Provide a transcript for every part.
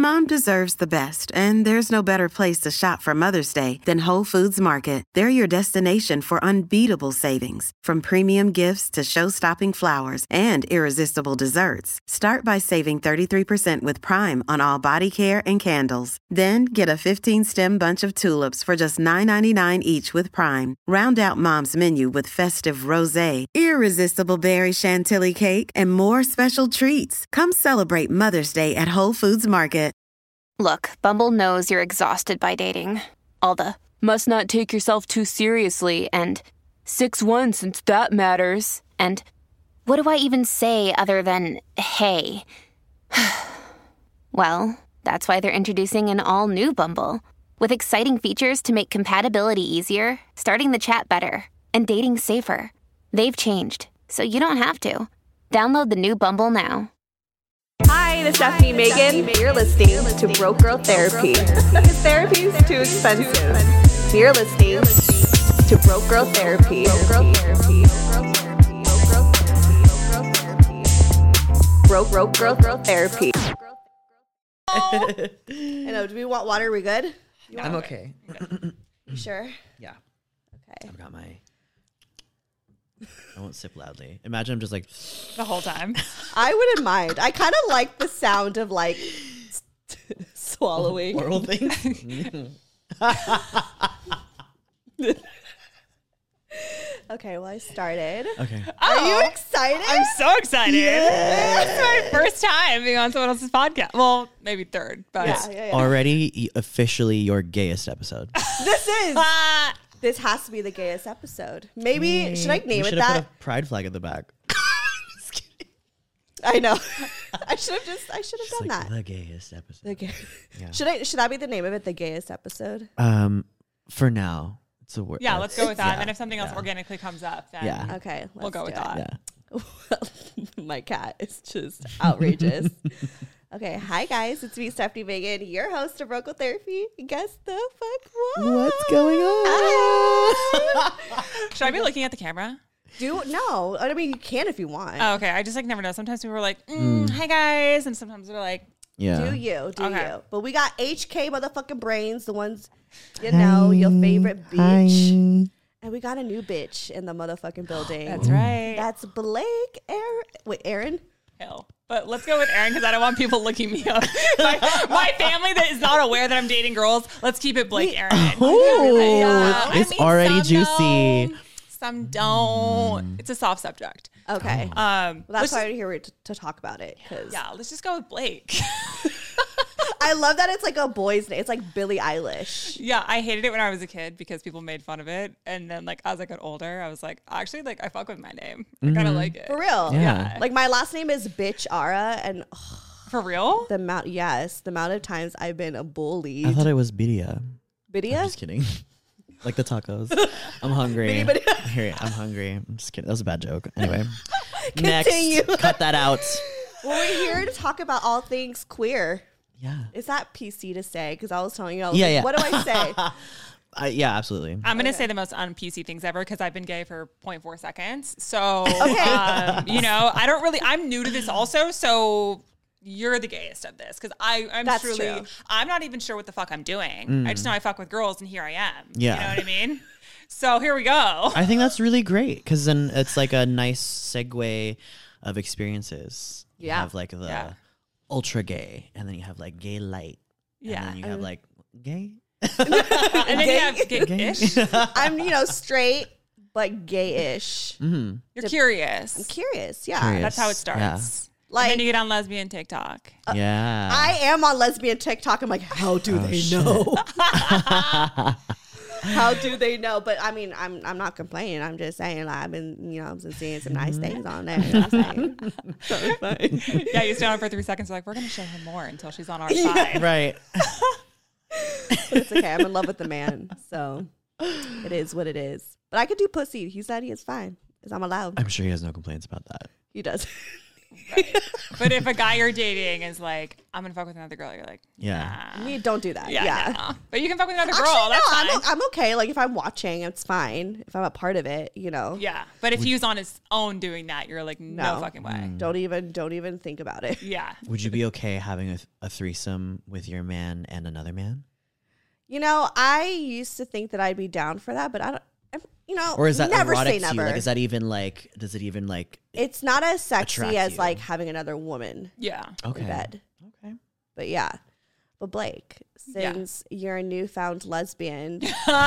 Mom deserves the best, and there's no better place to shop for Mother's Day than Whole Foods Market. They're your destination for unbeatable savings, from premium gifts to show-stopping flowers and irresistible desserts. Start by saving 33% with Prime on all body care and candles. Then get a 15-stem bunch of tulips for just $9.99 each with Prime. Round out Mom's menu with festive rosé, irresistible berry chantilly cake, and more special treats. Come celebrate Mother's Day at Whole Foods Market. Look, Bumble knows you're exhausted by dating. All the must not take yourself too seriously and 6'1" since that matters. And what do I even say other than hey? Well, that's why they're introducing an all-new Bumble with exciting features to make compatibility easier, starting the chat better, and dating safer. They've changed, so you don't have to. Download the new Bumble now. Hi, this is Stephanie Megan. You're listening to Broke Girl Therapy. Because therapy is too expensive. You're listening to Broke Girl Therapy. Broke Girl Therapy. I know. Do we want water? Are we good? I'm okay. You sure? Yeah. Okay. I've got my... I won't sip loudly. Imagine I'm just like... The whole time. I wouldn't mind. I kind of like the sound of like swallowing. Oral things. Okay, well, I started. Okay. Are you excited? I'm so excited. Yeah. This is my first time being on someone else's podcast. Well, maybe third, but Yeah. Already officially your gayest episode. This is. This has to be the gayest episode. Maybe, should I name it Put that? a pride flag at the back. Just kidding. I know. I should have done Like that. the gayest episode. The gay- Yeah. Should that be the name of it? The gayest episode? For now, it's a word. yeah, let's go with that. Yeah, And then if something else yeah. organically comes up, then Yeah. Okay. we'll go with do it. that. Yeah. Well, my cat is just outrageous. Okay, hi guys, it's me, Stephanie Megan, your host of Vocal Therapy. Guess the fuck what? What's going on? Should I be looking at the camera? No. I mean, you can if you want. Oh, okay. I just like never know. Sometimes people are like, hi guys. And sometimes they're like, Yeah. Do you. Okay. But we got HK motherfucking brains, the ones, you know, your favorite bitch. Hi. And we got a new bitch in the motherfucking building. that's right. That's Blake Aaron. Wait, Aaron? Hell. But let's go with Aaron because I don't want people looking me up. my family that is not aware that I'm dating girls, let's keep it Blake Aaron. Oh, Yeah. it's I mean, already some juicy. know, some don't. It's a soft subject. Okay. Well, Well, that's why I'm here to talk about it. Cause yeah, let's just go with Blake. I love that it's like a boy's name. It's like Billie Eilish. Yeah, I hated it when I was a kid because people made fun of it. And then like as I got older, I was like, actually, like I fuck with my name. I kind of like it. For real. Yeah. Like my last name is Bitch Ara, and For real? the amount of times I've been bullied. I thought it was Bidia. Bidia? I'm just kidding. Like the tacos. I'm hungry. Here, I'm hungry. I'm just kidding. That was a bad joke. Anyway. Continue. Next. Cut that out. Well, we're here to talk about all things queer. Yeah. Is that PC to say? Because I was telling you, Yeah. what do I say? Yeah, absolutely. I'm going to say the most un-PC things ever because I've been gay for 0.4 seconds. So, Okay. you know, I'm new to this also. So you're the gayest of this because I'm That's truly, true. I'm not even sure what the fuck I'm doing. I just know I fuck with girls and here I am. Yeah. You know what I mean? So here we go. I think that's really great because then it's like a nice segue of experiences. You Yeah. have like the ultra gay, and then you have like gay light. Yeah. And then you have like gay. And then you have gay-ish. I'm, straight, but gay-ish. You're curious. I'm curious. Yeah. Curious. That's how it starts. Yeah. And Like, then you get on lesbian TikTok. Yeah. I am on lesbian TikTok. I'm like, how do they shit. know? How do they know? But I mean, I'm not complaining. I'm just saying, like, I've been seeing some nice things on there. You know what I'm saying? So it's fine. Yeah, you stay on her for 3 seconds. You're like, we're going to show her more until she's on our side. Right. But it's okay. I'm in love with the man, so it is what it is. But I could do pussy. He said he is fine because I'm allowed. I'm sure he has no complaints about that. He does. Right. But if a guy you're dating is like, I'm gonna fuck with another girl, you're like, nah. Don't do that. Yeah. Nah. But you can fuck with another girl. Actually, That's no, fine. I'm okay. Like if I'm watching, it's fine. If I'm a part of it, Yeah. But if he was on his own doing that, you're like, no fucking way. Don't even think about it. Yeah. Would you be okay having a threesome with your man and another man? I used to think that I'd be down for that, but I don't. Or is that never erotic say to you? never. Like, is that even like? Does it even like? It's not as sexy attract as you? like having another woman Yeah. Okay. in bed. Okay. But yeah. But Blake, since you're a newfound lesbian,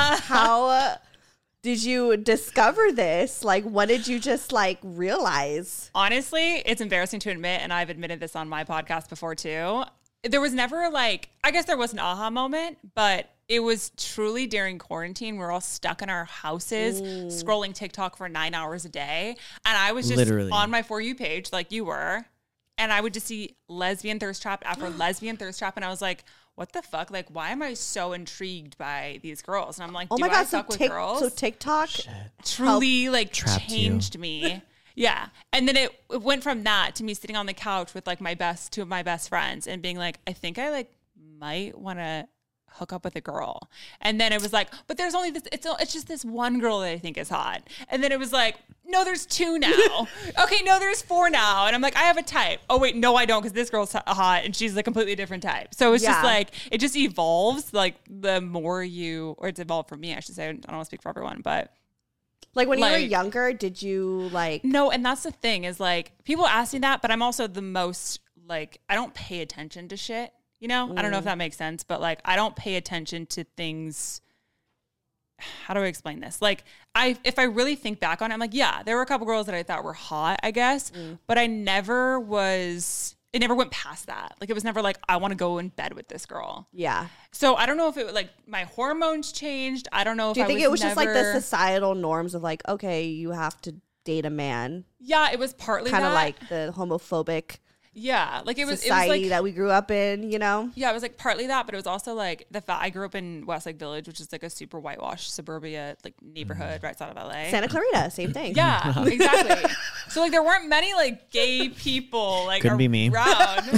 how did you discover this? Like, what did you just like realize? Honestly, it's embarrassing to admit, and I've admitted this on my podcast before too. There was never like, I guess there was an aha moment, but it was truly during quarantine. We're all stuck in our houses, scrolling TikTok for 9 hours a day. And I was just Literally. on my For You page like you were. And I would just see lesbian thirst trap after lesbian thirst trap. And I was like, what the fuck? Like, why am I so intrigued by these girls? And I'm like, Oh do my I god! fuck with girls? So TikTok Truly like Trapped you. changed me. Yeah. And then it went from that to me sitting on the couch with like two of my best friends and being like, I think I like might want to hook up with a girl. And then it was like, but there's only this, it's just this one girl that I think is hot. And then it was like, no, there's 2 now. Okay, no, there's 4 now. And I'm like, I have a type. Oh wait, no, I don't, because this girl's hot and she's a completely different type. So it's just like, it just evolves like the more or it's evolved for me, I should say. I don't want to speak for everyone, but like when you were younger, did you like? No, and that's the thing is like people ask me that, but I'm also the most like I don't pay attention to shit. I don't know if that makes sense, but like I don't pay attention to things. How do I explain this? Like if I really think back on it, I'm like, yeah, there were a couple girls that I thought were hot, I guess, but it never went past that. Like it was never like, I want to go in bed with this girl. Yeah. So I don't know if it like my hormones changed. I don't know if Do you think I it was just like the societal norms of like, okay, you have to date a man, Yeah, it was partly kind of that. like the homophobic Yeah, like it was society like, that we grew up in, Yeah, it was like partly that, but it was also like the fact I grew up in Westlake Village, which is like a super whitewashed suburbia like neighborhood right outside of LA. Santa Clarita, same thing. Yeah, exactly. So like there weren't many like gay people like Couldn't be me. around.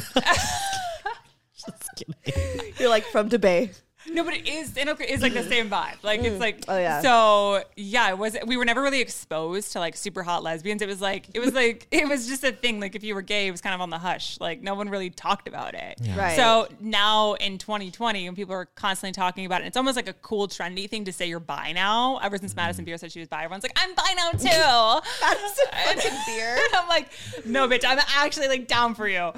Just kidding. You're like from DeBay. No, but it is it's like the same vibe. Like it's like So yeah, we were never really exposed to like super hot lesbians. It was just a thing. Like if you were gay, it was kind of on the hush. Like no one really talked about it. Yeah. Right. So now in 2020, when people are constantly talking about it, it's almost like a cool trendy thing to say you're bi now. Ever since Madison Beer said she was bi, everyone's like, I'm bi now too. Madison fucking Beer. And I'm like, no, bitch, I'm actually like down for you.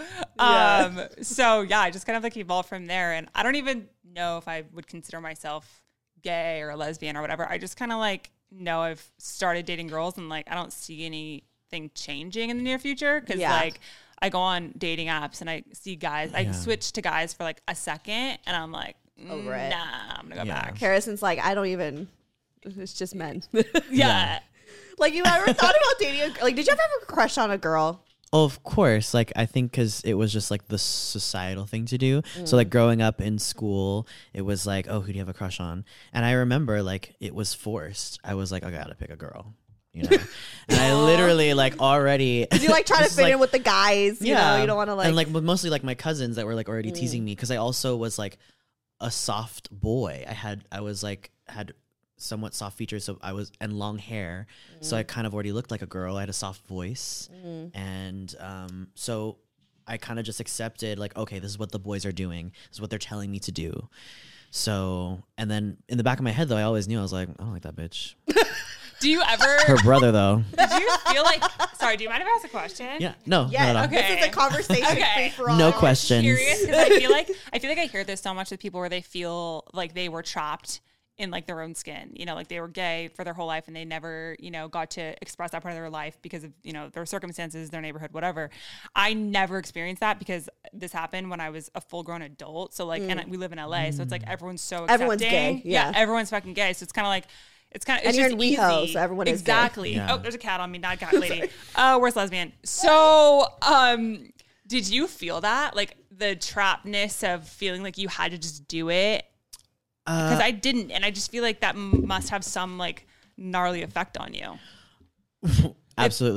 So yeah, I just kind of like evolved from there, and I don't even know if I would consider myself gay or a lesbian or whatever. I just kind of like know I've started dating girls, and like I don't see anything changing in the near future because like I go on dating apps and I see guys. I switch to guys for like a second, and I'm like, Over it. nah, I'm gonna go back. Harrison's like, I don't even. It's just men. Yeah. Like you ever thought about dating? Like, did you ever have a crush on a girl? Oh, of course. Like, I think because it was just like the societal thing to do. So like growing up in school, it was like, oh, who do you have a crush on? And I remember like it was forced. I was like, I gotta pick a girl, And I literally like already. Did you like try to fit in with the guys? You know, you don't want to like. And like mostly like my cousins that were like already teasing me because I also was like a soft boy. I had somewhat soft features, so I was and long hair, so I kind of already looked like a girl. I had a soft voice, and so I kind of just accepted like, okay, this is what the boys are doing. This is what they're telling me to do. So, and then in the back of my head though, I always knew I was like, I don't like that bitch. Do you ever? Her brother though. Did you feel like? Sorry, do you mind if I ask a question? Yeah. No. Yeah. No. Okay. This is a conversation free for all. No questions. Curious because I feel like I hear this so much with people where they feel like they were trapped in like their own skin, like they were gay for their whole life and they never, got to express that part of their life because of, their circumstances, their neighborhood, whatever. I never experienced that because this happened when I was a full grown adult. So like, and we live in LA, so it's like everyone's so accepting. Everyone's gay. Yeah. Everyone's fucking gay. So it's kind of like, it's and you're in WeHo, so everyone is exactly. gay. Yeah. Oh, there's a cat on me, not a cat lady. Where's lesbian? So, did you feel that? Like the trappedness of feeling like you had to just do it? Because I didn't, and I just feel like that must have some like gnarly effect on you. Absolutely.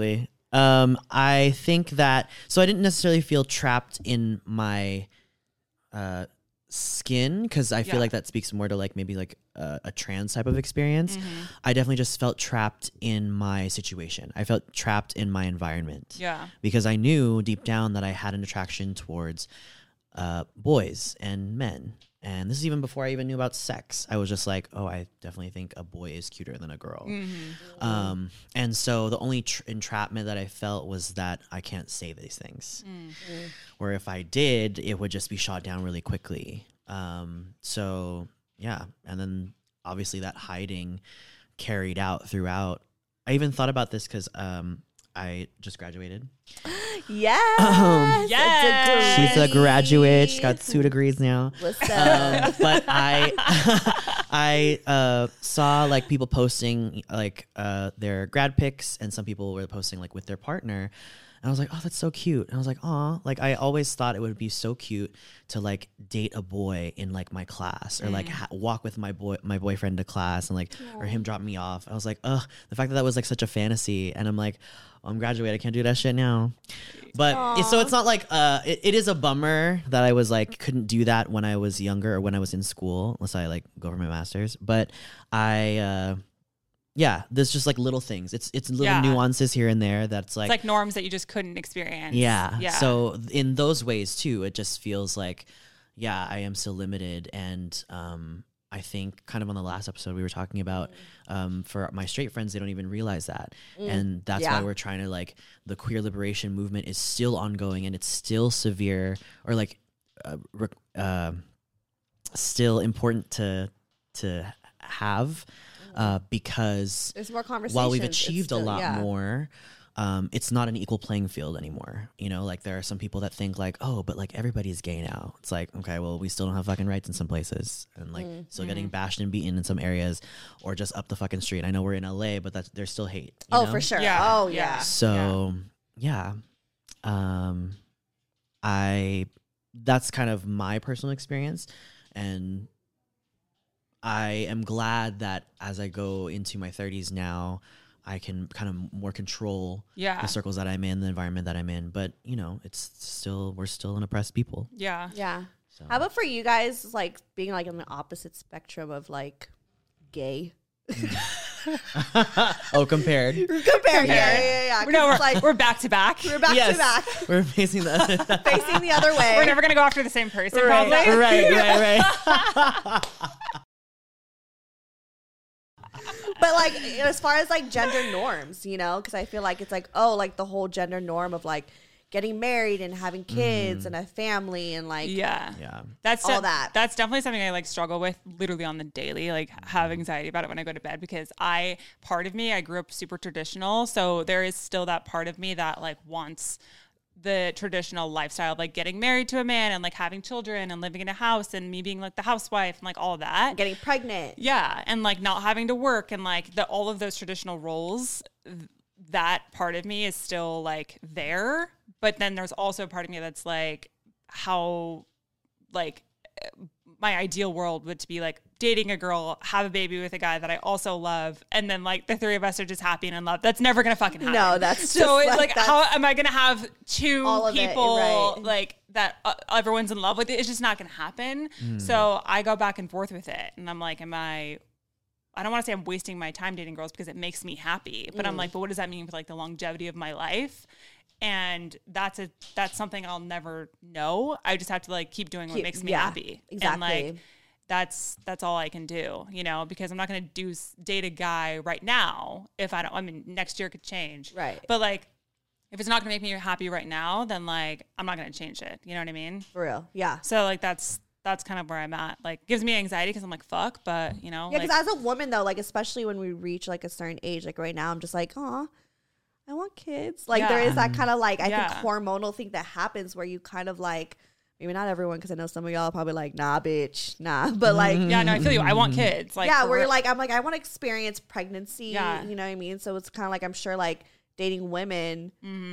I think that, so I didn't necessarily feel trapped in my skin, because I feel like that speaks more to like maybe like a trans type of experience. I definitely just felt trapped in my situation. I felt trapped in my environment. Yeah. Because I knew deep down that I had an attraction towards boys and men. And this is even before I even knew about sex. I was just like, oh, I definitely think a boy is cuter than a girl. And so the only entrapment that I felt was that I can't say these things. Or if I did, it would just be shot down really quickly. So, yeah. And then obviously that hiding carried out throughout. I even thought about this because I just graduated. Yes. Yes. She's a graduate. She's got 2 degrees now. Listen. But I saw like people posting like their grad pics, and some people were posting like with their partner. And I was like, oh, that's so cute. And I was like, aw, like I always thought it would be so cute to like date a boy in like my class, or like walk with my boyfriend to class, and like, or him drop me off. I was like, ugh, the fact that that was like such a fantasy. And I'm like, oh, I'm graduated, I can't do that shit now. But so it's not like it is a bummer that I was like couldn't do that when I was younger or when I was in school, unless I like go for my master's. But yeah, there's just like little things. It's little nuances here and there that's like, it's like norms that you just couldn't experience. Yeah. So in those ways too, it just feels like, yeah, I am still limited. And I think kind of on the last episode we were talking about for my straight friends, they don't even realize that. And that's why we're trying to like, the queer liberation movement is still ongoing, and it's still severe, or like still important to have. Because there's more conversations. While we've achieved a lot more, it's not an equal playing field anymore. You know, like there are some people that think like, oh, but like everybody's gay now. It's like, okay, well, we still don't have fucking rights in some places, and like still getting bashed and beaten in some areas, or just up the fucking street. I know we're in LA, but there's still hate. You know? For sure. Yeah. Oh yeah. So that's kind of my personal experience, and I am glad that as I go into my 30s now, I can kind of more control the circles that I'm in, the environment that I'm in. But, you know, we're still an oppressed people. Yeah. Yeah. So. How about for you guys, like being like on the opposite spectrum of like gay? Oh, compared. Yeah. We're back to back. We're back to back. We're facing the other way. We're never gonna go after the same person, right, probably. Right. But like as far as like gender norms, you know, because I feel like it's like, oh, like the whole gender norm of like getting married and having kids and a family and like that's all that. That's definitely something I like struggle with literally on the daily, like have anxiety about it when I go to bed, because I grew up super traditional, so there is still that part of me that like wants the traditional lifestyle, like getting married to a man and like having children and living in a house and me being like the housewife and like all of that, getting pregnant, and like not having to work and like all of those traditional roles. That part of me is still like there, but then there's also a part of me that's like, how like my ideal world would to be like dating a girl, have a baby with a guy that I also love, and then like the 3 of us are just happy and in love. That's never gonna fucking happen. No, that's so it's like how am I gonna have 2 people right. like that everyone's in love with? It's just not gonna happen. So I go back and forth with it, and I'm like, I don't want to say I'm wasting my time dating girls because it makes me happy, but I'm like, but what does that mean for like the longevity of my life? And that's something I'll never know. I just have to like keep doing what makes me happy. Exactly. And like, that's all I can do, you know, because I'm not going to date a guy right now. Next year could change. Right. But like, if it's not going to make me happy right now, then like, I'm not going to change it. You know what I mean? For real. Yeah. So like, that's kind of where I'm at. Like, gives me anxiety because I'm like, fuck, but you know. Yeah, because as a woman though, like especially when we reach like a certain age, like right now, I'm just like, I want kids. Like there is that kind of like I think hormonal thing that happens where you kind of like, maybe not everyone, because I know some of y'all are probably like, nah, bitch, nah, but like, yeah, no, I feel you. I want kids. Like, where you're like, I'm like, I want to experience pregnancy. Yeah, you know what I mean. So it's kind of like I'm sure like dating women.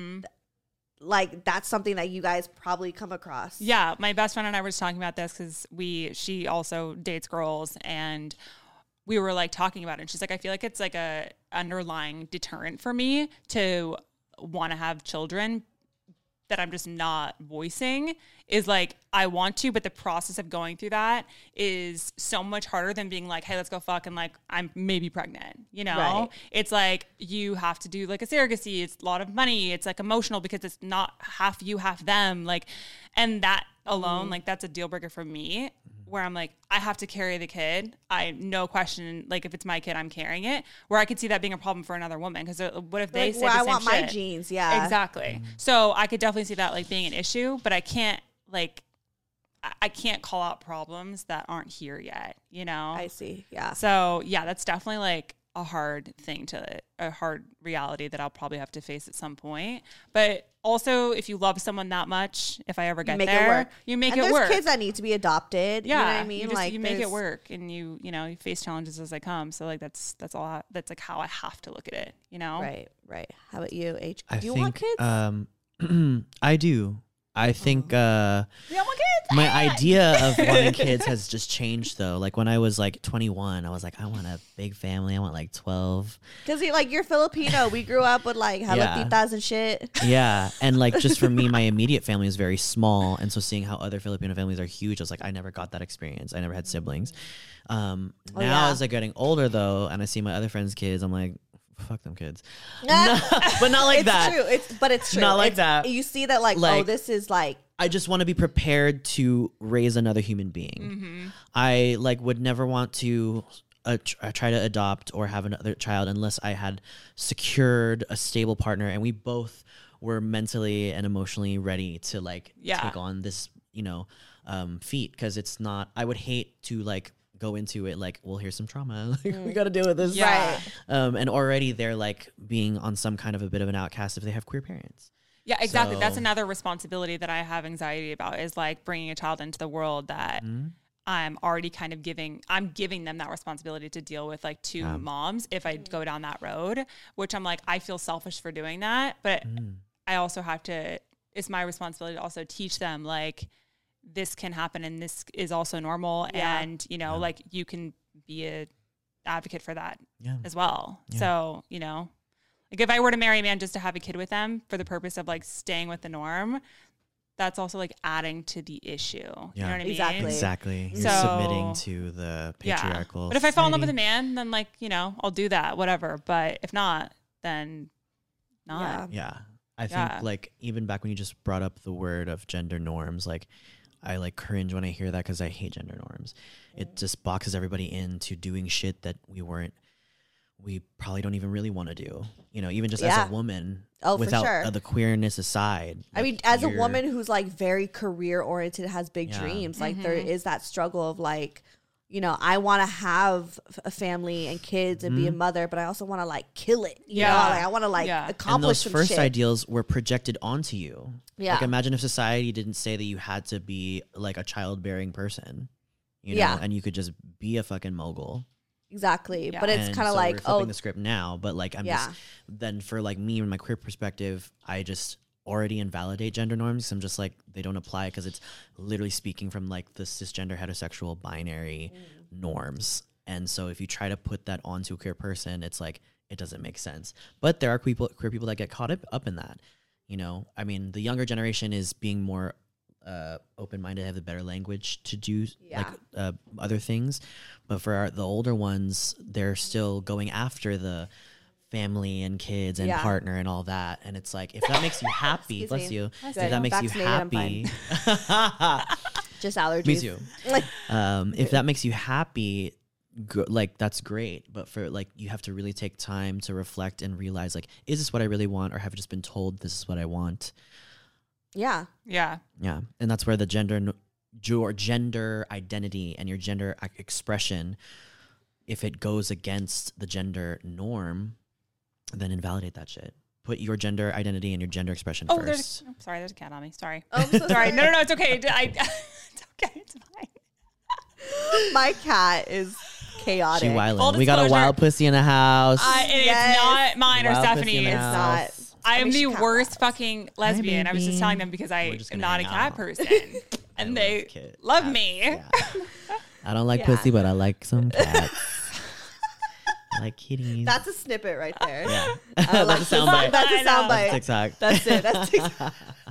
Like that's something that you guys probably come across. Yeah, my best friend and I were just talking about this because she also dates girls, and we were like talking about it. And she's like, I feel like it's like a underlying deterrent for me to want to have children that I'm just not voicing is like, I want to, but the process of going through that is so much harder than being like, hey, let's go fuck. And like, I'm maybe pregnant, you know, Right. It's like, you have to do like a surrogacy. It's a lot of money. It's like emotional because it's not half you, half them. Like, and that alone, like that's a deal breaker for me where I'm like, I have to carry the kid. No question. Like if it's my kid, I'm carrying it, where I could see that being a problem for another woman. Cause what if they Like, say well, the I same want my shit? genes. Yeah. Exactly. So I could definitely see that like being an issue, but I can't like, I can't call out problems that aren't here yet, you know? I see. Yeah. So yeah, that's definitely like a hard reality that I'll probably have to face at some point. But also if you love someone that much, if I ever get make there, it work. you make And it there's work. kids that need to be adopted. Yeah. You know what I mean? Like you make it there's- work and you face challenges as they come. So like, that's that's like how I have to look at it, you know? Right. Right. How about you, H? I Do you think, want kids? I do. I think You don't want kids? my idea of wanting kids has just changed though. Like when I was like 21, I was like, I want a big family. I want like 12. Because you're Filipino. We grew up with like halatitas and shit. Yeah. And like just for me, my immediate family is very small. And so seeing how other Filipino families are huge, I was like, I never got that experience. I never had siblings. Now yeah. as I'm getting older though, and I see my other friends' kids, I'm like, fuck them kids. No, but not like It's that. true. It's true. Not like It's- that. You see that like, oh, Like- this is like, I just want to be prepared to raise another human being. I like would never want to try to adopt or have another child unless I had secured a stable partner and we both were mentally and emotionally ready to like take on this, feat. Because it's not. I would hate to like go into it like, well, here's some trauma. Like, we got to deal with this. Yeah. Right. And already they're like being on some kind of a bit of an outcast if they have queer parents. Yeah, exactly. So- That's another responsibility that I have anxiety about is like bringing a child into the world that I'm already kind of giving them that responsibility to deal with like two moms if I go down that road, which I'm like, I feel selfish for doing that, but I also it's my responsibility to also teach them like this can happen and this is also normal. Yeah. And, like you can be a advocate for that Yeah. as well. Yeah. So, like if I were to marry a man just to have a kid with them for the purpose of like staying with the norm, that's also like adding to the issue. You know what I mean? Exactly. Exactly. You're So- submitting to the patriarchal. But if I fall in love with a society. man, then like, I'll do that, whatever. But if not, then not. Yeah. Yeah. I think Yeah. like even back when you just brought up the word of gender norms, like I like cringe when I hear that because I hate gender norms. It just boxes everybody into doing shit that we probably don't even really want to do. Even just Yeah. as a woman, Oh, for without sure. the queerness aside. I mean, as a woman who's like very career oriented, has big Yeah. dreams, like there is that struggle of like, I want to have a family and kids and be a mother, but I also want to like kill it. You know, Yeah. like I want to like Yeah. And and accomplish those some first shit. ideals were projected onto you. Yeah. Like imagine if society didn't say that you had to be like a childbearing person, Yeah. and you could just be a fucking mogul. Exactly. Yeah. But it's And kind of so like, we're flipping oh, the script now, but like I'm Yeah. just then for like me and my queer perspective, I just already invalidate gender norms. I'm just like they don't apply because it's literally speaking from like the cisgender heterosexual binary norms. And so if you try to put that onto a queer person, it's like it doesn't make sense. But there are queer people that get caught up in that. I mean, the younger generation is being more open-minded, have a better language to do like other things. But for the older ones, they're still going after the family and kids and Yeah. partner and all that. And it's like, if that makes you happy, Excuse bless me. you. That's If good. that makes you Vaccinated, I'm happy, just allergies. me too. If that makes you happy, like that's great. But for like, you have to really take time to reflect and realize like, is this what I really want, or have I just been told this is what I want? Yeah. Yeah. Yeah, and that's where the your gender identity and your gender expression, if it goes against the gender norm, then invalidate that shit. Put your gender identity and your gender expression Oh, first. sorry, there's a cat on me. Sorry. Oh, I'm so Sorry. No, it's okay. It's okay. It's fine. My cat is chaotic. She wildin'. Full We got a disclosure, wild pussy in the house. And Yes. it's not mine or Wild pussy in Stephanie's. the It's not. house. I am mean, the she kinda worst was. fucking lesbian. I was just baby. telling them because I We're just am gonna not a hang cat out. person. And I they love me. Yeah. I don't like Yeah. pussy, but I like some cats. like kitties. That's a snippet right there. Yeah. That's a soundbite. That's a soundbite. TikTok. That's it. That's TikTok.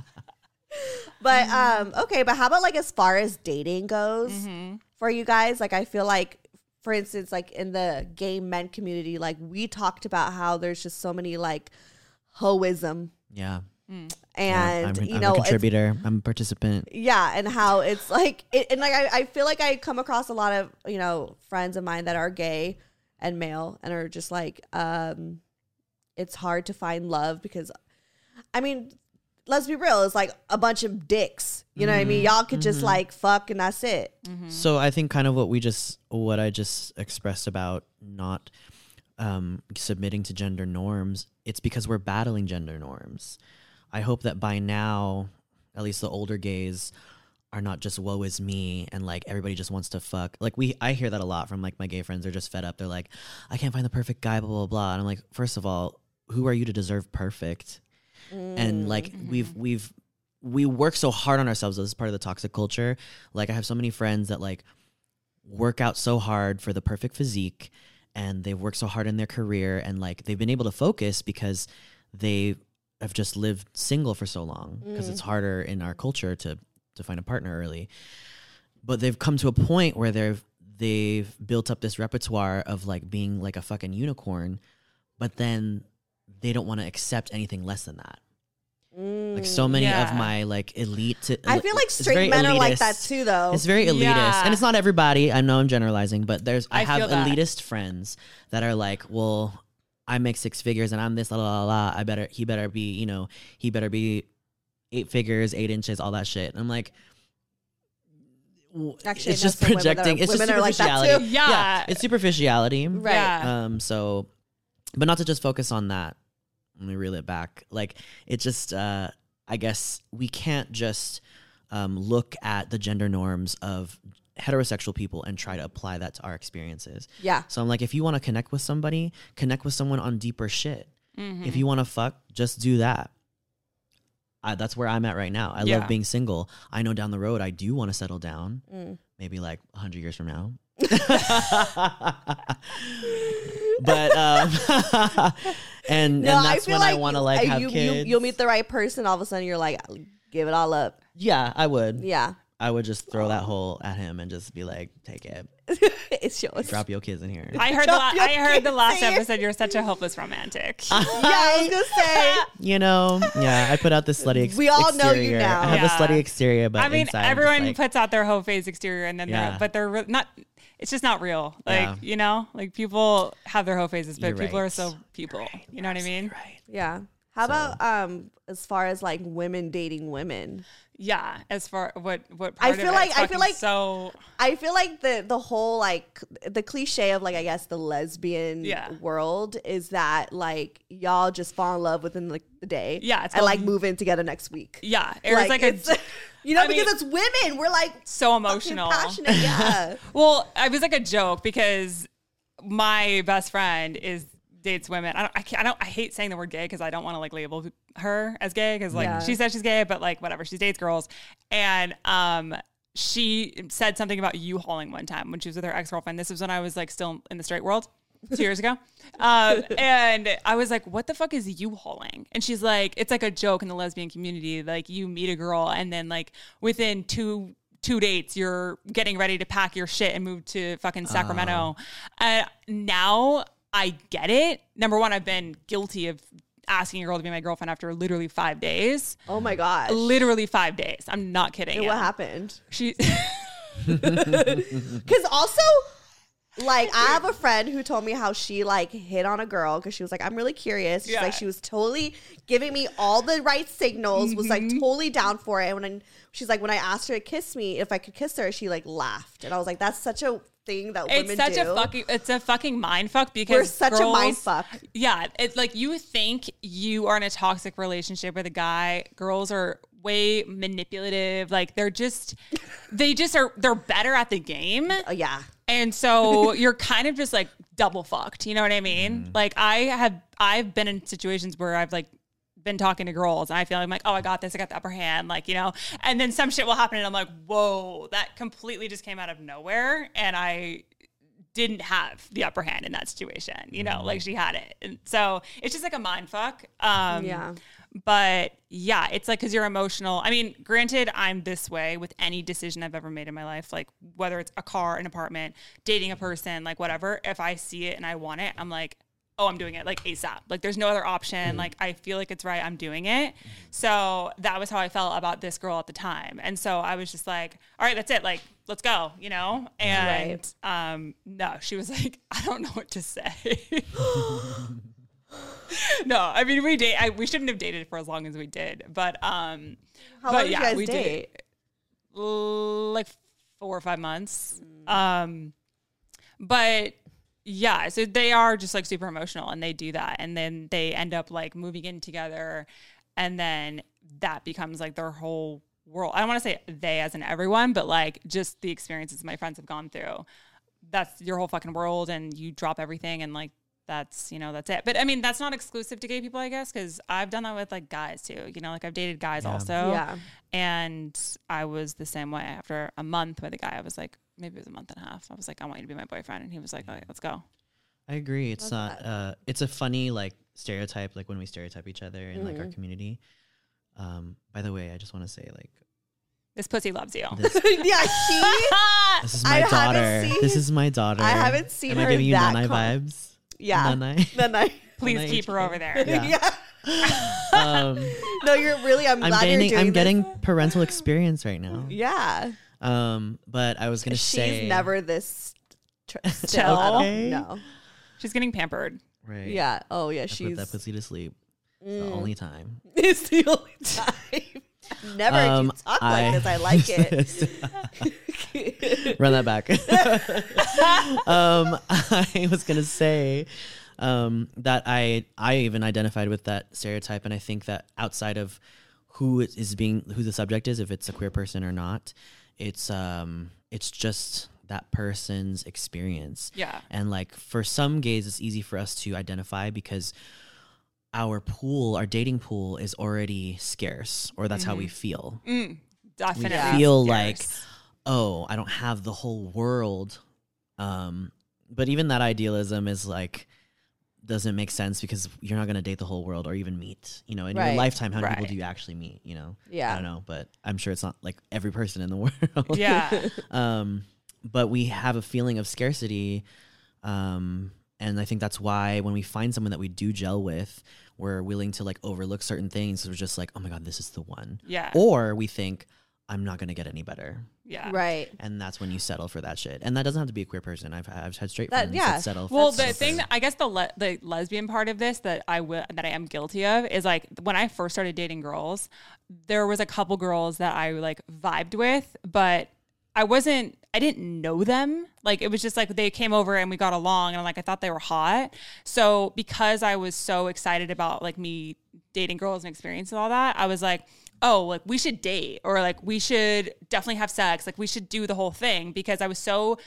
But okay, but how about like as far as dating goes for you guys? Like I feel like, for instance, like in the gay men community, like we talked about how there's just so many like hoism. Yeah. And I'm you know, a contributor. I'm a participant. yeah, and how it's like, and like I feel like I come across a lot of, you know, friends of mine that are gay and male and are just like, it's hard to find love because, I mean, let's be real, it's like a bunch of dicks. You know what I mean? Y'all could just like fuck and that's it. So I think kind of what I just expressed about not submitting to gender norms, it's because we're battling gender norms. I hope that by now, at least the older gays are not just woe is me and like everybody just wants to fuck. Like I hear that a lot from like my gay friends. They're just fed up. They're like, I can't find the perfect guy, blah, blah, blah. And I'm like, first of all, who are you to deserve perfect? And like we work so hard on ourselves. This is part of the toxic culture. Like I have so many friends that like work out so hard for the perfect physique and they've worked so hard in their career and like they've been able to focus because they have just lived single for so long because it's harder in our culture to find a partner early. But they've come to a point where they've built up this repertoire of like being like a fucking unicorn, but then they don't want to accept anything less than that. Like so many of my like elite, I feel like straight men are like that too, though. It's very elitist, and it's not everybody. I know I'm generalizing, but I have elitist friends that are like, well, I make 6 figures and I'm this la la la. He better be 8 figures, 8 inches, all that shit. And I'm like, actually, it's just projecting. It's just superficiality. Like yeah, it's superficiality, right? Yeah. So, but not to just focus on that. Let me reel it back. Like it just, I guess we can't just look at the gender norms of heterosexual people and try to apply that to our experiences. Yeah. So I'm like, if you want to connect with somebody, connect with someone on deeper shit. If you want to fuck, just do that. That's where I'm at right now. I love being single. I know down the road I do want to settle down. Maybe like 100 years from now. But and that's when I want to like have kids. You'll meet the right person. All of a sudden, you're like, give it all up. Yeah, I would. Yeah, I would just throw that hole at him and just be like, take it. It's yours. Drop your kids in here. I heard the last episode. You're such a hopeless romantic. Yeah, I was gonna say. You know, yeah, I put out this slutty exterior. We all know you now. I have a slutty exterior, but I mean, inside everyone like, puts out their whole face exterior, and then they're not. It's just not real. Like, you know, like people have their whole faces, but people are so people. You know what I mean? Right. Yeah. How about as far as like women dating women? Yeah. As far what part I feel like so I feel like the whole like the cliche of like I guess the lesbian world is that like y'all just fall in love within like the day. Yeah. And like move in together next week. Yeah. It was like you know, because it's women. We're like so emotional. Passionate. Yeah. Well, it was like a joke because my best friend dates women. I hate saying the word gay because I don't want to like label her as gay because like she says she's gay, but like whatever, she dates girls. And she said something about U-hauling one time when she was with her ex-girlfriend. This was when I was like still in the straight world 2 years ago. And I was like, what the fuck is U-hauling? And she's like, it's like a joke in the lesbian community. Like you meet a girl and then like within two dates, you're getting ready to pack your shit and move to fucking Sacramento. Now I get it. Number one, I've been guilty of asking a girl to be my girlfriend after literally 5 days. Oh my gosh. Literally 5 days. I'm not kidding. And what happened? Because also, like, I have a friend who told me how she like hit on a girl because she was like, I'm really curious. She's like, she was totally giving me all the right signals, was like totally down for it. And she's like, when I asked her to kiss me, if I could kiss her, she like laughed. And I was like, that's such a thing that women do. It's a fucking mind fuck because we're such a mind fuck. Yeah. It's like you think you are in a toxic relationship with a guy. Girls are way manipulative. Like they're better at the game. Yeah. And so you're kind of just like double fucked. You know what I mean? Like I've been in situations where I've like been talking to girls and I feel like I'm like, oh, I got this. I got the upper hand. Like, you know, and then some shit will happen and I'm like, whoa, that completely just came out of nowhere. And I didn't have the upper hand in that situation, you know, like she had it. And so it's just like a mind fuck. But yeah, it's like, cause you're emotional. I mean, granted, I'm this way with any decision I've ever made in my life, like whether it's a car, an apartment, dating a person, like whatever, if I see it and I want it, I'm like, oh, I'm doing it like ASAP. Like there's no other option. Like I feel like it's right. I'm doing it. So that was how I felt about this girl at the time. And so I was just like, all right, that's it. Like, let's go, you know? And no, she was like, I don't know what to say. No, I mean, we shouldn't have dated for as long as we did. But how long did you guys we date? did like 4 or 5 months. But yeah, so they are just like super emotional and they do that. And then they end up like moving in together. And then that becomes like their whole world. I don't want to say they as in everyone, but like just the experiences my friends have gone through. That's your whole fucking world. And you drop everything and like, that's, you know, that's it. But I mean, that's not exclusive to gay people, I guess, because I've done that with like guys too. You know, like I've dated guys also. Yeah. And I was the same way. After a month with a guy, I was like, maybe it was a month and a half. I was like, I want you to be my boyfriend. And he was like, okay, let's go. I agree. It's not, it's a funny like stereotype, like when we stereotype each other in like our community. By the way, I just want to say like, this pussy loves you. Yeah, This is my daughter. This is my daughter. I haven't seen Am her I giving you that Nanai calm. vibes? Yeah. Nanai? Please keep her over there. Yeah. No, you're really. I'm glad you're doing I'm this. getting parental experience right now. Yeah. But I was gonna say she's never this Chill. Okay. No. She's getting pampered. right. Yeah. Oh yeah. I put She's that pussy to sleep. It's the only time. it's the only time. Never heard you talk like this. I like it. Run that back. I was gonna say that I even identified with that stereotype, and I think that outside of who the subject is, if it's a queer person or not, it's just that person's experience. Yeah. And like for some gays, it's easy for us to identify because our dating pool is already scarce, or that's how we feel. Definitely. We feel scarce. like, oh, I don't have the whole world. But even that idealism is like, doesn't make sense because you're not going to date the whole world or even meet, you know, in your lifetime. How many people do you actually meet, you know? Yeah. I don't know, but I'm sure it's not like every person in the world. Yeah. But we have a feeling of scarcity. And I think that's why when we find someone that we do gel with, we're willing to like overlook certain things. So we're just like, oh my God, this is the one. Yeah. Or we think, I'm not going to get any better. Yeah. Right. And that's when you settle for that shit. And that doesn't have to be a queer person. I've had straight friends that settle. Well, for the that. thing, I guess the lesbian part of this that I am guilty of is like when I first started dating girls, there was a couple girls that I like vibed with, but I didn't know them. Like it was just like they came over and we got along and like I thought they were hot. So because I was so excited about like me dating girls and experiencing all that, I was like, oh, like we should date, or like we should definitely have sex. Like we should do the whole thing, because I was so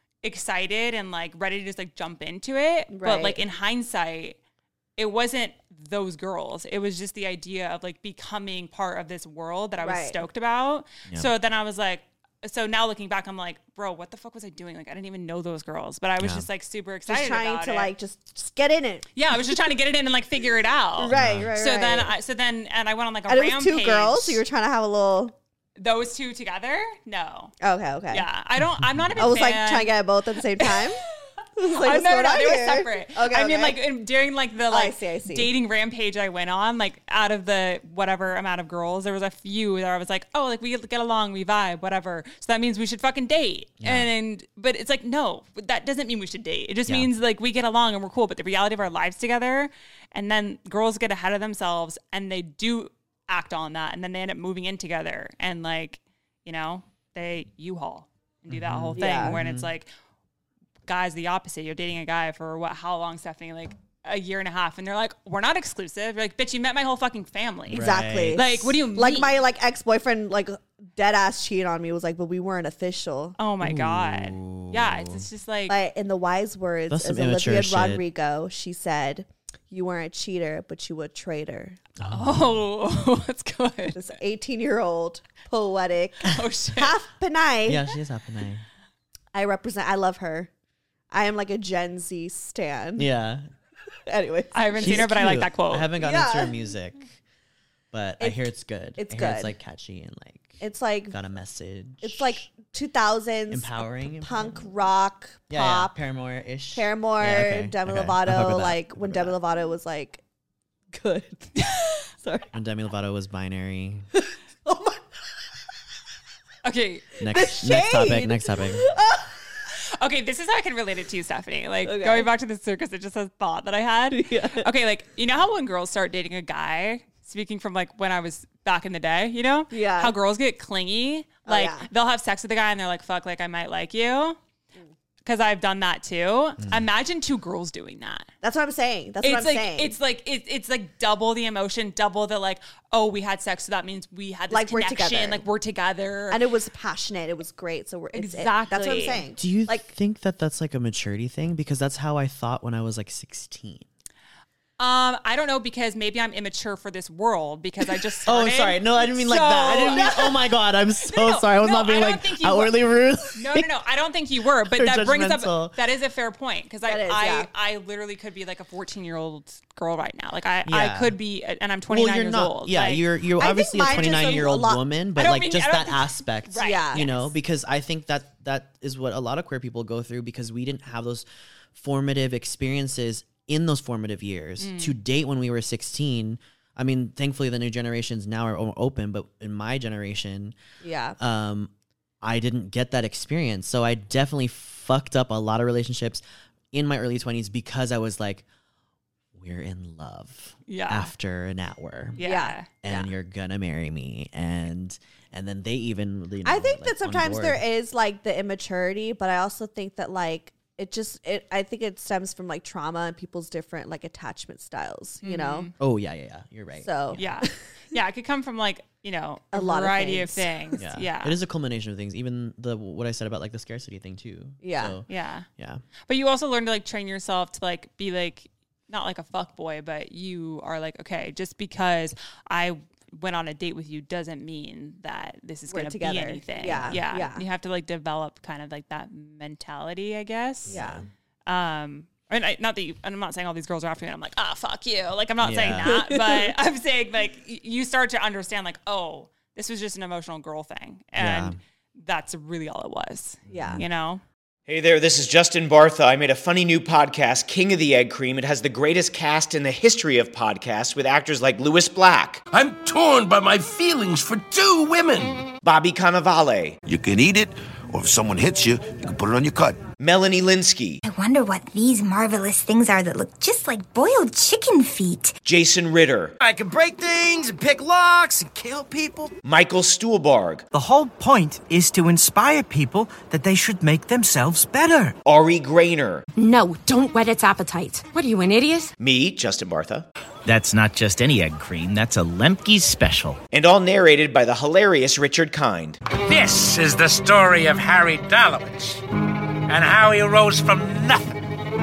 excited and like ready to just like jump into it. Right. But like in hindsight, it wasn't those girls. It was just the idea of like becoming part of this world that I was stoked about. Yeah. So then I was like, so now looking back, I'm like, bro, what the fuck was I doing? Like, I didn't even know those girls, but I was just like super excited Just trying about to it. like just get in it. Yeah, I was just trying to get it in and like figure it out. Right. So then I went on like a and rampage. it was two girls, so you were trying to have a little. Those two together? No. Okay. Yeah, I'm not a big I was fan. like trying to get both at the same time. I was like, what's no, going on they were here? separate. Okay, I mean, okay. like during like the I see. dating rampage I went on, like out of the whatever amount of girls, there was a few that I was like, oh, like we get along, we vibe, whatever. So that means we should fucking date. Yeah. But it's like, no, that doesn't mean we should date. It just means like we get along and we're cool. But the reality of our lives together, and then girls get ahead of themselves and they do act on that, and then they end up moving in together and like, you know, they U-Haul and do that whole thing when it's like, guys, the opposite. You're dating a guy for how long, Stephanie? Like a year and a half, and they're like, we're not exclusive. You're like, bitch, you met my whole fucking family. Exactly. Like, what do you mean? Like my ex-boyfriend dead ass cheated on me, was like, but we weren't official. Oh my God. Yeah, it's just like But in the wise words That's of some immature Olivia shit. Rodrigo, she said, you weren't a cheater, but you were a traitor. oh, that's good. This 18-year-old poetic Oh shit. half Panay. Yeah, she is happening. I love her. I am like a Gen Z stan. Yeah. Anyways, I haven't She's seen her, but I like cute. that quote. I haven't gotten into her music, but I hear it's good. It's I hear good. It's like catchy and like it's like got a message. it's like 2000s empowering. punk rock Yeah, pop. Paramore-ish. Paramore, Yeah, okay, Demi okay. I'll fuck Lovato, with that. like when Fuck Demi with Lovato was like good. Sorry. When Demi Lovato was binary. Oh my. Okay. Next shade. topic. Next topic. Okay, this is how I can relate it to you, Stephanie. Like Okay. going back to the circus, it just a thought that I had. Yeah. Okay, like you know how when girls start dating a guy, speaking from like when I was back in the day, you know? Yeah. How girls get clingy. Like yeah. they'll have sex with a guy and they're like, fuck, like I might like you. Because I've done that too. Imagine two girls doing that. That's what I'm saying. That's what I'm like saying. it's like double the emotion, double the like, oh, we had sex, so that means we had this Like, we're connection, together. like we're together. and it was passionate. It was great. So that's what Exactly. I'm saying. Do you like think that that's like a maturity thing? Because that's how I thought when I was like 16. I don't know, because maybe I'm immature for this world because I just started. Oh, sorry. No, I didn't mean like that. I didn't mean, oh my God, I'm so sorry. I was not being I don't like think you outwardly rude. No, I don't think you were, but Or that brings judgmental. up, that is a fair point, because That is, yeah. I literally could be like a 14-year-old girl right now. Like I Yeah. could be, and I'm 29 Well, you're years not. old. Yeah, Like, you're I think obviously a mine just a 29-year-old lot- woman, I but don't like mean- just I don't that think- aspect, Right. Yeah. you know, because I think that is what a lot of queer people go through, because we didn't have those formative experiences in those formative years to date when we were 16. I mean, thankfully the new generations now are open, but in my generation, yeah. I didn't get that experience. So I definitely fucked up a lot of relationships in my early 20s because I was like, we're in love Yeah. after an hour. Yeah. And you're gonna marry me, and then they even, you know, I think like, that sometimes on there board. is like the immaturity, but I also think that like I think it stems from like trauma and people's different like attachment styles, you know? Oh yeah, you're right. So Yeah. Yeah. It could come from like, you know, a lot of variety of things. things. yeah, Yeah. it is a culmination of things. Even what I said about like the scarcity thing too. Yeah. So, Yeah. yeah. But you also learn to like train yourself to like be like, not like a fuck boy, but you are like, okay, just because I went on a date with you doesn't mean that this is We're going to be together. anything. Yeah, Yeah. yeah. You have to like develop kind of like that mentality, I guess. yeah. And not that you, and I'm not saying all these girls are after me and I'm like, fuck you. Like, I'm not saying Yeah. that, but I'm saying like, you start to understand like, oh, this was just an emotional girl thing. And that's really all it was. Yeah. You know? Hey there, this is Justin Bartha. I made a funny new podcast, King of the Egg Cream. It has the greatest cast in the history of podcasts with actors like Louis Black, I'm torn by my feelings for two women. Bobby Cannavale, You can eat it, or if someone hits you, you can put it on your cut. Melanie Linsky, I wonder what these marvelous things are that look just like boiled chicken feet. Jason Ritter, I can break things and pick locks and kill people. Michael Stuhlbarg, The whole point is to inspire people that they should make themselves better. Ari Grainer, No, don't whet its appetite. What are you, an idiot? me, Justin Bartha, That's not just any egg cream, that's a Lemke's special. and all narrated by the hilarious Richard Kind. This is the story of Harry Dalowitz and how he rose from nothing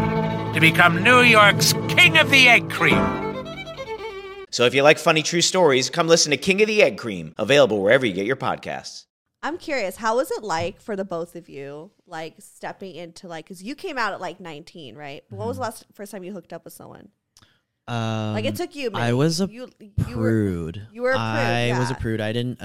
to become New York's King of the Egg Cream. So if you like funny true stories, come listen to King of the Egg Cream, available wherever you get your podcasts. I'm curious, how was it like for the both of you, like stepping into like, because you came out at like 19, right? What was the first time you hooked up with someone? Like it took you a minute. I was a you prude. You were a prude. I was a yeah. prude. I didn't.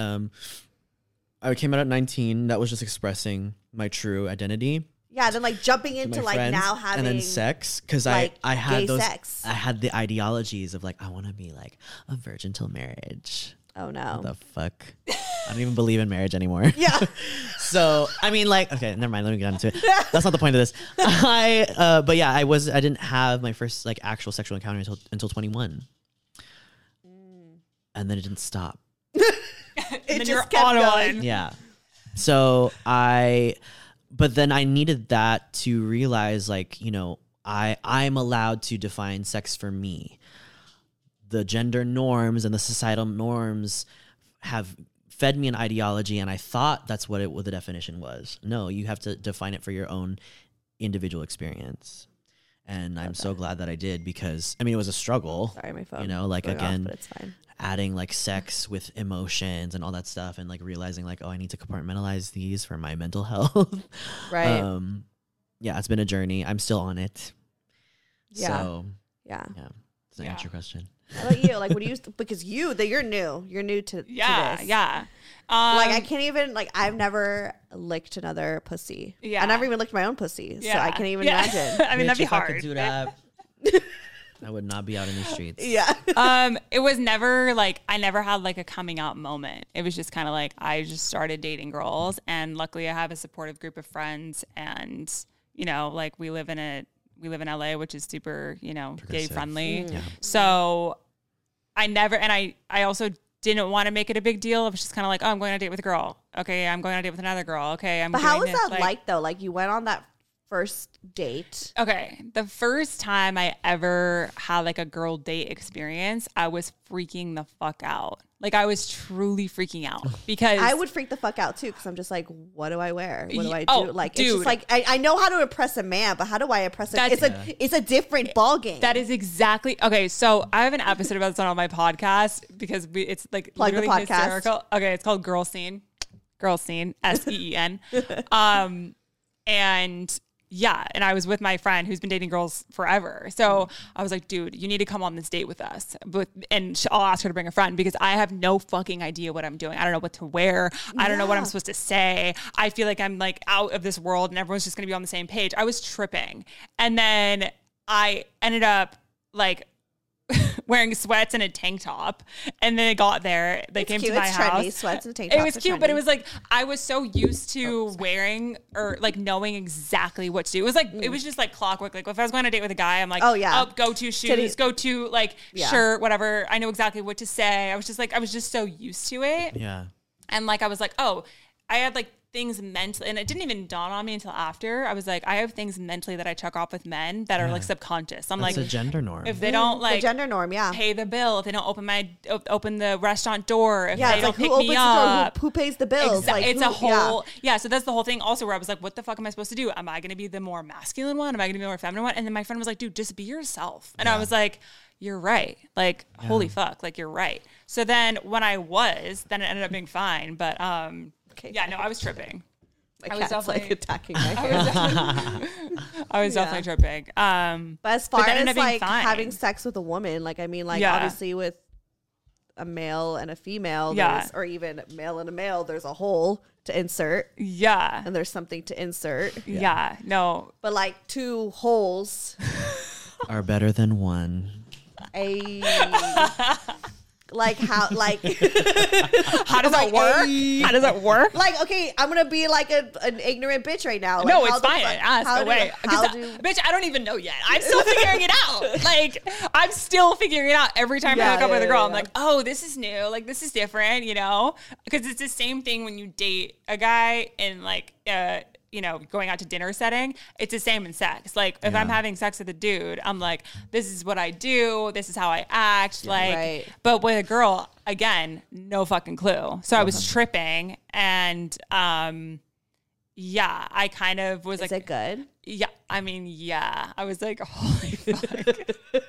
I came out at 19. That was just expressing my true identity. Yeah, then like jumping to into my like friends, now having and then sex, because like, I had gay those. sex. I had the ideologies of like I want to be like a virgin till marriage. Oh no. What the fuck? I don't even believe in marriage anymore. Yeah. So I mean, like, okay, never mind. Let me get into it. That's not the point of this. But yeah, I didn't have my first like actual sexual encounter until 21, and then it didn't stop. And then just you're kept on going. one. Yeah. So but then I needed that to realize, like, you know, I'm allowed to define sex for me. The gender norms and the societal norms have fed me an ideology, and I thought that's what the definition was. No, you have to define it for your own individual experience. And I'm so glad that I did, because I mean, it was a struggle. Sorry, my phone. You know, like, going off, again, but it's fine. adding like sex with emotions and all that stuff, and like realizing like, oh, I need to compartmentalize these for my mental health. Right. yeah, it's been a journey. I'm still on it. Yeah. So, yeah. Does that answer your question? How about you? Like, what do you? Because you're new. You're new to this. Yeah. Like, I can't even, like, I've never licked another pussy. Yeah. I never even licked my own pussy. So I can't even imagine. I mean, that'd be If I hard. could do that, I would not be out in the streets. Yeah. It was never like, I never had like a coming out moment. It was just kind of like, I just started dating girls, and luckily I have a supportive group of friends, and, you know, like we live in LA, which is super, you know, gay friendly. Yeah. So I never, and I also didn't want to make it a big deal. It was just kind of like, oh, I'm going on a date with a girl. Okay, I'm going on a date with another girl. Okay, But how was that like though? Like, you went on that first date. Okay, the first time I ever had like a girl date experience, I was freaking the fuck out. Like, I was truly freaking out because I would freak the fuck out too, because I'm just like, what do I wear? What do I do? Oh, like, dude. it's just like, I know how to impress a man, but how do I impress him? It's a different ball game. That is exactly okay. So I have an episode about this on my podcast because it's like Plug the literally podcast. hysterical. Okay, it's called Girl Scene, SEEN, and. Yeah. And I was with my friend who's been dating girls forever. So I was like, dude, you need to come on this date with us. And I'll ask her to bring a friend because I have no fucking idea what I'm doing. I don't know what to wear. I don't know what I'm supposed to say. I feel like I'm like out of this world and everyone's just going to be on the same page. I was tripping. And then I ended up like wearing sweats and a tank top, and then it got there. They came to my house. Trendy. Sweats and tank tops. It was cute, but it was like I was so used to wearing or like knowing exactly what to do. It was like it was just like clockwork. Like if I was going on a date with a guy, I'm like, go to shoes, go to like shirt, whatever. I know exactly what to say. I was just so used to it. Yeah, and like I was like, oh, I had like things mentally, and it didn't even dawn on me until after. I was like, I have things mentally that I check off with men that are like subconscious. I'm that's like, a gender norm. If they don't like the gender norm, pay the bill, if they don't open the restaurant door, if they don't like, pick who me opens up, the door? Who pays the bills? Like, it's a whole So that's the whole thing. Also, where I was like, what the fuck am I supposed to do? Am I going to be the more masculine one? Am I going to be the more feminine one? And then my friend was like, dude, just be yourself. And I was like, you're right. Like, holy fuck, like you're right. So then when then it ended up being fine. But I was tripping. I was definitely like attacking my I was definitely tripping. But as far as like having sex with a woman, like, I mean, like obviously with a male and a female, or even male and a male, there's a hole to insert. Yeah. And there's something to insert. Yeah. No. But like two holes are better than one. Like how like how does that work? How does that work? Like, okay, I'm gonna be like an ignorant bitch right now. Like, no, it's fine. Ask away. Bitch, I don't even know yet. I'm still figuring it out. Like, I'm still figuring it out every time I hook up with a girl. I'm like, oh, this is new. Like, this is different, you know? Because it's the same thing when you date a guy in like you know, going out to dinner setting, it's the same in sex. Like, if I'm having sex with a dude, I'm like, this is what I do. This is how I act. But with a girl, again, no fucking clue. So I was tripping, and I kind of was like, is it good? Yeah. I mean, yeah. I was like, holy fuck.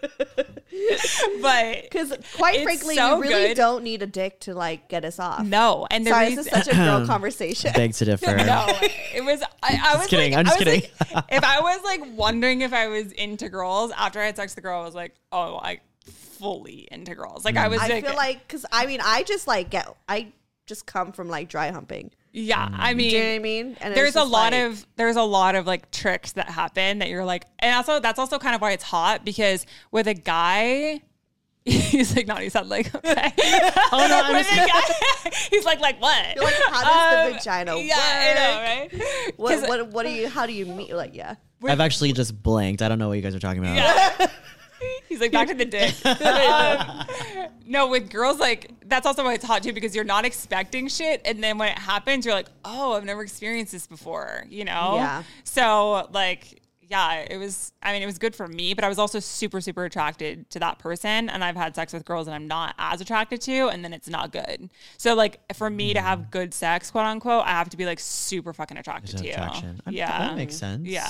But because quite frankly, you really don't need a dick to like get us off. No, and this is such a girl conversation. Beg to differ. No, it was. I was kidding. Like, I'm just kidding. Like, if I was like wondering if I was into girls after I had sex with the girl, I was like, oh, I fully into girls. Like I was. I feel like because I mean I just come from like dry humping. Yeah, I mean, do you know what I mean? And there's a lot of like tricks that happen that you're like, and also that's also kind of why it's hot, because with a guy, he's like nodding his head like, okay. Oh no, I'm just he's like what? You're like, how does the vagina work? Yeah, I know, right? What do you? How do you meet? Like, I've actually just blanked. I don't know what you guys are talking about. Yeah. He's like, back to the dick. No, with girls, like, that's also why it's hot too, because you're not expecting shit. And then when it happens, you're like, oh, I've never experienced this before, you know? Yeah. So, like, yeah, it was good for me, but I was also super, super attracted to that person. And I've had sex with girls that I'm not as attracted to, and then it's not good. So, like, for me to have good sex, quote unquote, I have to be, like, super fucking attracted to you. Attraction. Yeah. That makes sense. Yeah.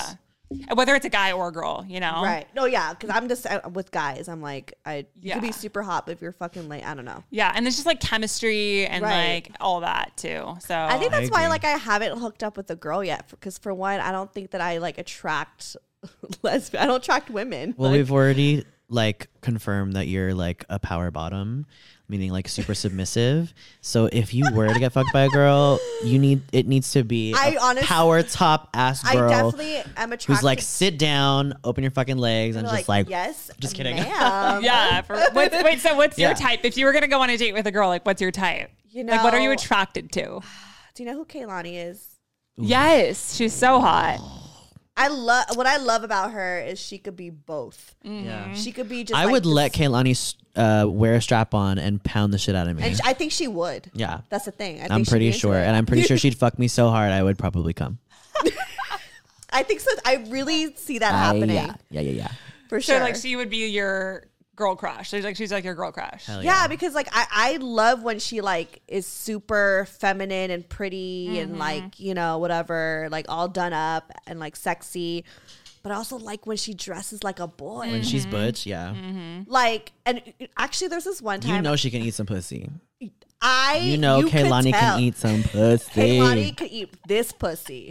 Whether it's a guy or a girl, you know? Right. No, yeah, because I'm just with guys. I'm like, you could be super hot, but if you're fucking late, I don't know. Yeah, and it's just like chemistry and like all that too. So I think that's why like I haven't hooked up with a girl yet, because for one, I don't think that I like attract lesbian. I don't attract women. Well, we've already like confirmed that you're like a power bottom, meaning like super submissive. So if you were to get fucked by a girl, it needs to be a power top ass girl. I definitely am attracted. Who's like, sit down, open your fucking legs, and just like yes, just kidding. Yeah. So what's your type? If you were gonna go on a date with a girl, like what's your type? You know, like what are you attracted to? Do you know who Kehlani is? Yes, she's so hot. What I love about her is she could be both. Yeah. She could be just. I would let Kehlani wear a strap on and pound the shit out of me. And I think she would. Yeah, that's the thing. I'm pretty sure, and I'm pretty sure she'd fuck me so hard I would probably come. I think so. I really see that happening. Yeah. For sure. So like she would be your girl crush. She's like your girl crush. Yeah, because like I love when she like is super feminine and pretty and like, you know, whatever, like all done up and like sexy. But I also like when she dresses like a boy. When she's butch, yeah. Like, and actually there's this one time. You know she can eat some pussy. You Kehlani can eat some pussy. Kehlani can eat this pussy.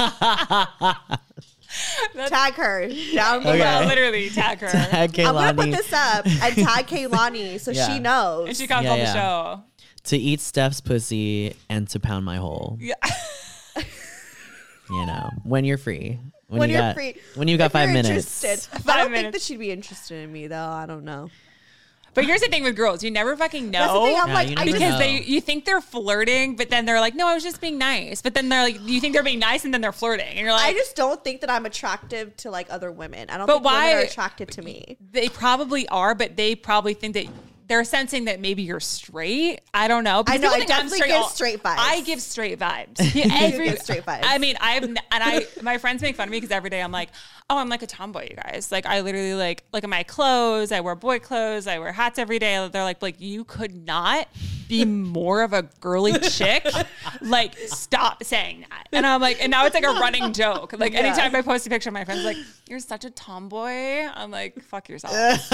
Tag her down below. Okay. Literally tag her. Tag Kehlani. I'm gonna put this up and tag Kehlani so she knows. And she comes on the show. To eat Steph's pussy and to pound my hole. Yeah. You know, when you're free. When you're free. When you got 5 minutes. Interested. I don't think that she'd be interested in me though. I don't know. But here's the thing with girls, you never fucking know. That's the thing, I'm like, because you think they're flirting, but then they're like, no, I was just being nice. But then they're like, you think they're being nice, and then they're flirting, and you're like, I just don't think that I'm attractive to like other women. I don't think women are attracted to me. They probably are, but they probably think that they're sensing that maybe you're straight. I don't know. I know. I definitely give straight vibes. I give straight vibes. You give straight vibes. I mean, my friends make fun of me because every day I'm like, oh, I'm like a tomboy, you guys. Like I literally like look at my clothes. I wear boy clothes. I wear hats every day. They're like you could not be more of a girly chick. Like stop saying that. And I'm like, and now it's like a running joke. Like anytime I post a picture, my friends are like, you're such a tomboy. I'm like, fuck yourself.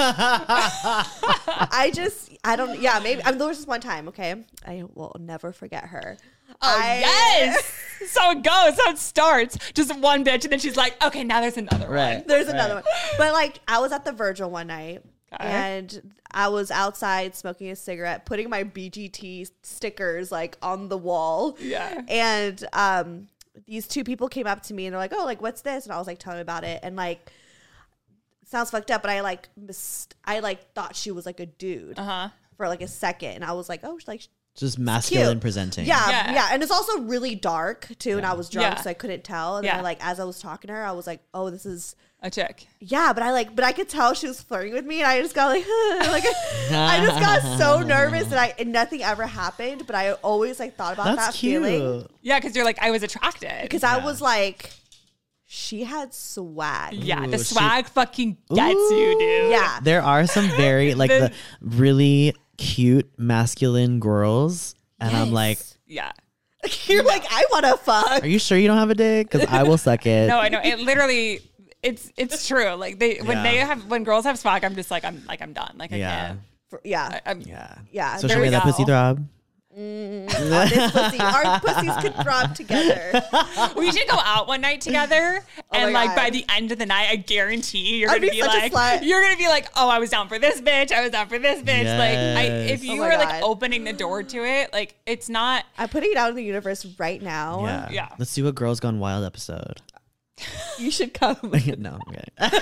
Maybe. There was just one time, okay? I will never forget her. Yes! So it goes, so it starts. Just one bitch, and then she's like, okay, now there's another one. There's another one. But like, I was at the Virgil one night, and I was outside smoking a cigarette, putting my BGT stickers like on the wall. Yeah. And these two people came up to me, and they're like, oh, like, what's this? And I was like, telling them about it. And like, sounds fucked up, but I thought she was like a dude for like a second, and I was like, oh, like just masculine presenting. Yeah, and it's also really dark too, and I was drunk, so I couldn't tell. And then as I was talking to her, I was like, oh, this is a chick. Yeah, but I could tell she was flirting with me, and I just got like, I just got so nervous, and nothing ever happened. But I always like thought about that feeling. Yeah, because you're like, I was attracted because I was like. She had swag. Yeah, the swag fucking gets you, dude. Yeah. There are some very, like, the really cute masculine girls. And I'm like... Yeah. You're like, I want to fuck. Are you sure you don't have a dick? Because I will suck it. No, I know. It literally... It's true. Like, when girls have swag, I'm just like, I'm done. Like, I can't. Yeah. So show me that pussy throb. This pussy. Our pussies could throb together. We should go out one night together, and like by the end of the night, I guarantee you're gonna be like, oh, I was down for this bitch. I was down for this bitch. Yes. Like, if you were like opening the door to it, like it's not. I'm putting it out in the universe right now. Yeah. Let's do a Girls Gone Wild episode. You should come. No, okay.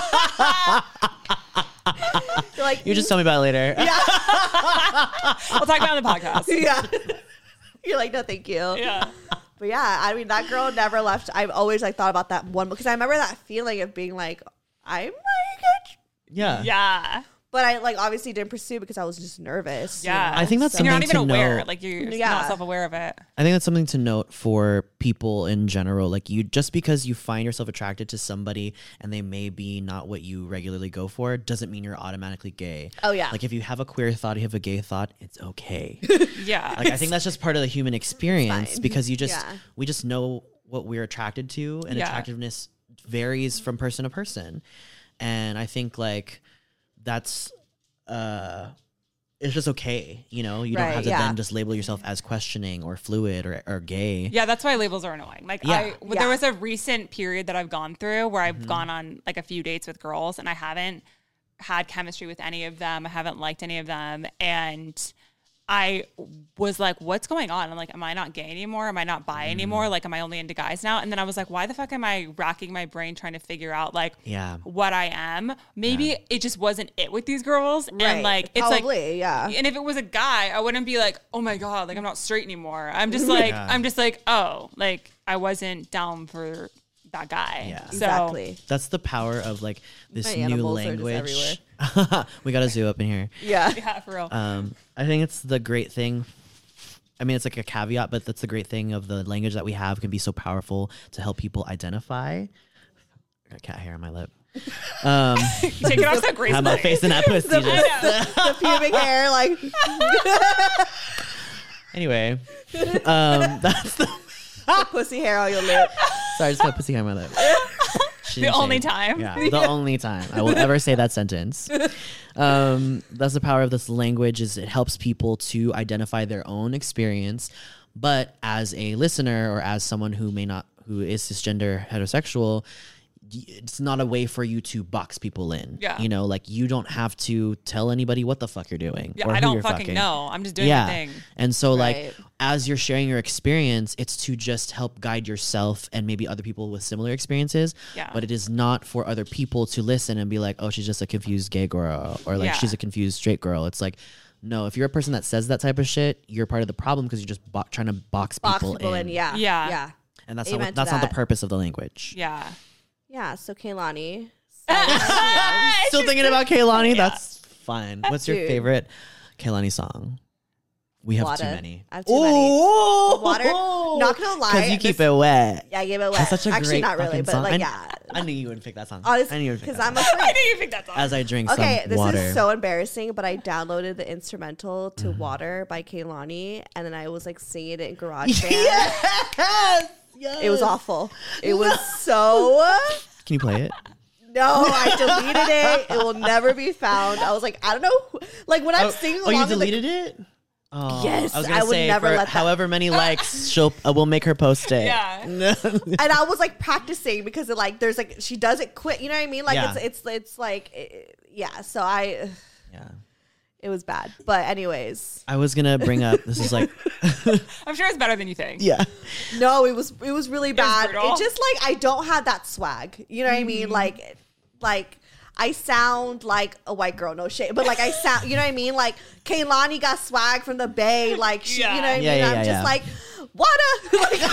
Like, you just tell me about it later. Yeah. We'll talk about it on the podcast. Yeah. You're like, no, thank you. Yeah. But yeah, I mean, that girl never left. I've always like thought about that one because I remember that feeling of being like, I'm like, yeah. But I like obviously didn't pursue because I was just nervous. Yeah. You know? I think that's something you're not even to aware. Note. Like you're not self-aware of it. I think that's something to note for people in general. Like you, just because you find yourself attracted to somebody and they may be not what you regularly go for, doesn't mean you're automatically gay. Oh yeah. Like if you have a queer thought, you have a gay thought, it's okay. Yeah. Like I think that's just part of the human experience because we just know what we're attracted to, and attractiveness varies from person to person. And I think like that's it's just okay, you know. You don't have to then just label yourself as questioning or fluid or gay. Yeah, that's why labels are annoying. Like there was a recent period that I've gone through where I've gone on like a few dates with girls and I haven't had chemistry with any of them. I haven't liked any of them. And I was like, what's going on? I'm like, am I not gay anymore? Am I not bi anymore? Like, am I only into guys now? And then I was like, why the fuck am I racking my brain trying to figure out like what I am? Maybe it just wasn't it with these girls. Right. And like, it's probably, like, and if it was a guy, I wouldn't be like, oh my God, like I'm not straight anymore. I'm just like, oh, like I wasn't down for that guy. Yeah, so, exactly. That's the power of like this new language. We got a zoo up in here. Yeah, for real. I think it's the great thing. I mean, it's like a caveat, but that's the great thing of the language that we have can be so powerful to help people identify. I got cat hair on my lip. Take it off so gracefully. Have my face in that pussy. The pubic hair, like. Anyway, that's the pussy hair on your lip. Sorry, I just got pussy hair on my lip. The only time. Yeah, the only time I will ever say that sentence. That's the power of this language, is it helps people to identify their own experience. But as a listener or as someone who is cisgender heterosexual, it's not a way for you to box people in. Yeah. You know, like you don't have to tell anybody what the fuck you're doing. Yeah, or I who don't you're fucking know. I'm just doing my thing. And so like as you're sharing your experience, it's to just help guide yourself and maybe other people with similar experiences. Yeah. But it is not for other people to listen and be like, oh, she's just a confused gay girl, or like she's a confused straight girl. It's like, no, if you're a person that says that type of shit, you're part of the problem because you're just trying to box people in. Yeah. And that's not the purpose of the language. Yeah. Yeah, so Kehlani. Still thinking about Kehlani? Yeah. That's fine. What's your favorite Kehlani song? We have too many. I have too many. Water. Not gonna lie. Because you keep it wet. Yeah, I keep it wet. That's such a Actually, great not really, but song. like, yeah. I knew you would pick that song. Honestly, because I'm a freak. I knew you picked that song. As I drink some water. Okay, this is so embarrassing, but I downloaded the instrumental to Water by Kehlani, and then I was like singing it in GarageBand. Yes! It was awful. It was so... Can you play it? No, I deleted it. It will never be found. I was like, I don't know. Like when I'm singing along. Oh, you deleted it? Oh, yes, I would never let that. However many likes, we'll make her post it. Yeah. And I was like practicing because it like there's like she does it quick. You know what I mean? Like it's like yeah. So it was bad. But anyways, I was gonna bring up. This is like. I'm sure it's better than you think. Yeah. No, it was really bad. It just like I don't have that swag. You know what I mean? Like I sound like a white girl, no shit. But like I sound, you know what I mean? Like Kehlani got swag from the Bay, like she, you know what I mean? I'm just like, water. Like,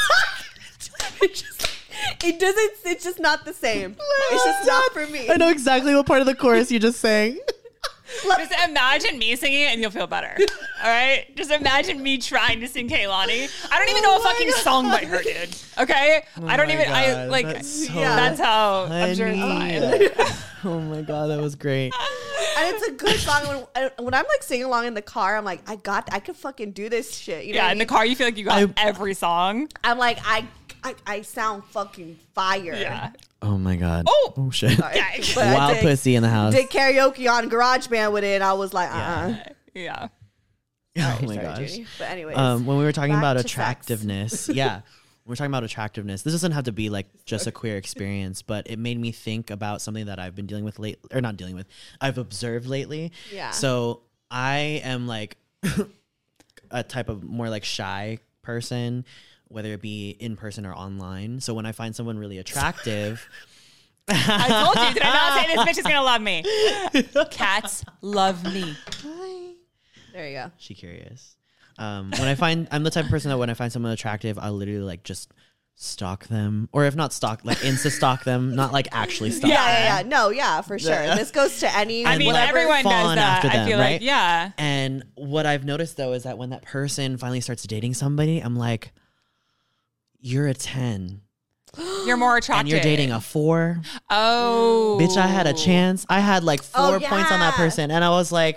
it's just not the same. It's just not for me. I know exactly what part of the chorus you just sang. Just imagine me singing it and you'll feel better. All right? Just imagine me trying to sing Kehlani. I don't even know a fucking song by her, dude. Okay? I don't even, God, that's how I'm sure it's fine. Oh my God, that was great. And it's a good song. When I'm like singing along in the car, I'm like, I could fucking do this shit. You know in the car, you feel like you got every song. I'm like, I sound fucking fire. Yeah. Oh my God. Oh shit. Wild pussy in the house. Did karaoke on GarageBand with it. I was like, Yeah. Oh my gosh. Judy. But anyways. When we were talking about attractiveness. Yeah. We're talking about attractiveness. This doesn't have to be like just a queer experience, but it made me think about something that I've been dealing with I've observed lately. Yeah. So I am like a type of more like shy person, whether it be in person or online. So when I find someone really attractive, I told you, did I not say this bitch is gonna love me? Cats love me. There you go. She curious. I'm the type of person that when I find someone attractive, I'll literally like just stalk them, or if not stalk, like Insta stalk them, not like actually stalk them. Yeah. No, yeah, for sure. This goes to any. I mean, everyone does that. Them, I feel right? like, yeah. And what I've noticed though is that when that person finally starts dating somebody, I'm like, you're a 10. You're more attractive. And you're dating a 4. Oh. Bitch, I had a chance. I had like 4 points on that person. And I was like,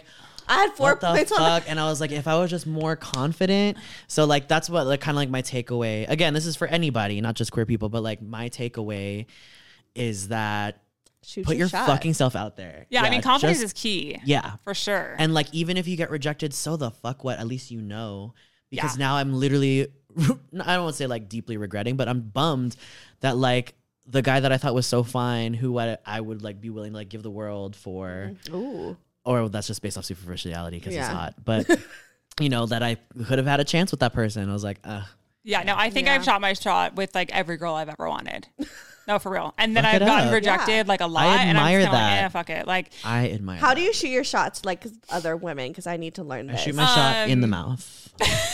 I had 4 what the points on fuck? And I was like, if I was just more confident. So like, that's what like kind of like my takeaway. Again, this is for anybody, not just queer people, but like my takeaway is that put your fucking self out there. Yeah, I mean, confidence is key. Yeah. For sure. And like, even if you get rejected, so the fuck what? At least you know. Because now I'm literally, I don't want to say like deeply regretting, but I'm bummed that like the guy that I thought was so fine, who I would like be willing to like give the world for. Ooh. Or that's just based off superficiality because he's hot. But, you know, that I could have had a chance with that person. I was like, Yeah, no, I think I've shot my shot with like every girl I've ever wanted. No, for real. And then I've gotten rejected like a lot. I admire and I'm that. like, yeah, fuck it. Like, I admire How do you shoot your shots like other women? Because I need to learn this. I shoot my shot in the mouth.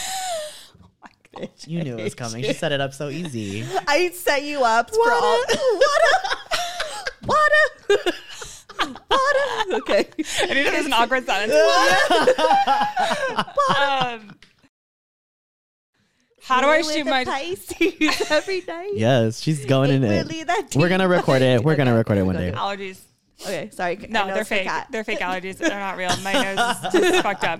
You knew it was coming. She set it up so easy. I set you up for all. Water. Okay. I need an awkward silence. How do I shoot my Pisces every night? Yes, she's going in it. We're gonna record it. We're gonna record it one day. Allergies. Okay, sorry. No, they're fake. They're fake allergies. They're not real. My nose is just fucked up.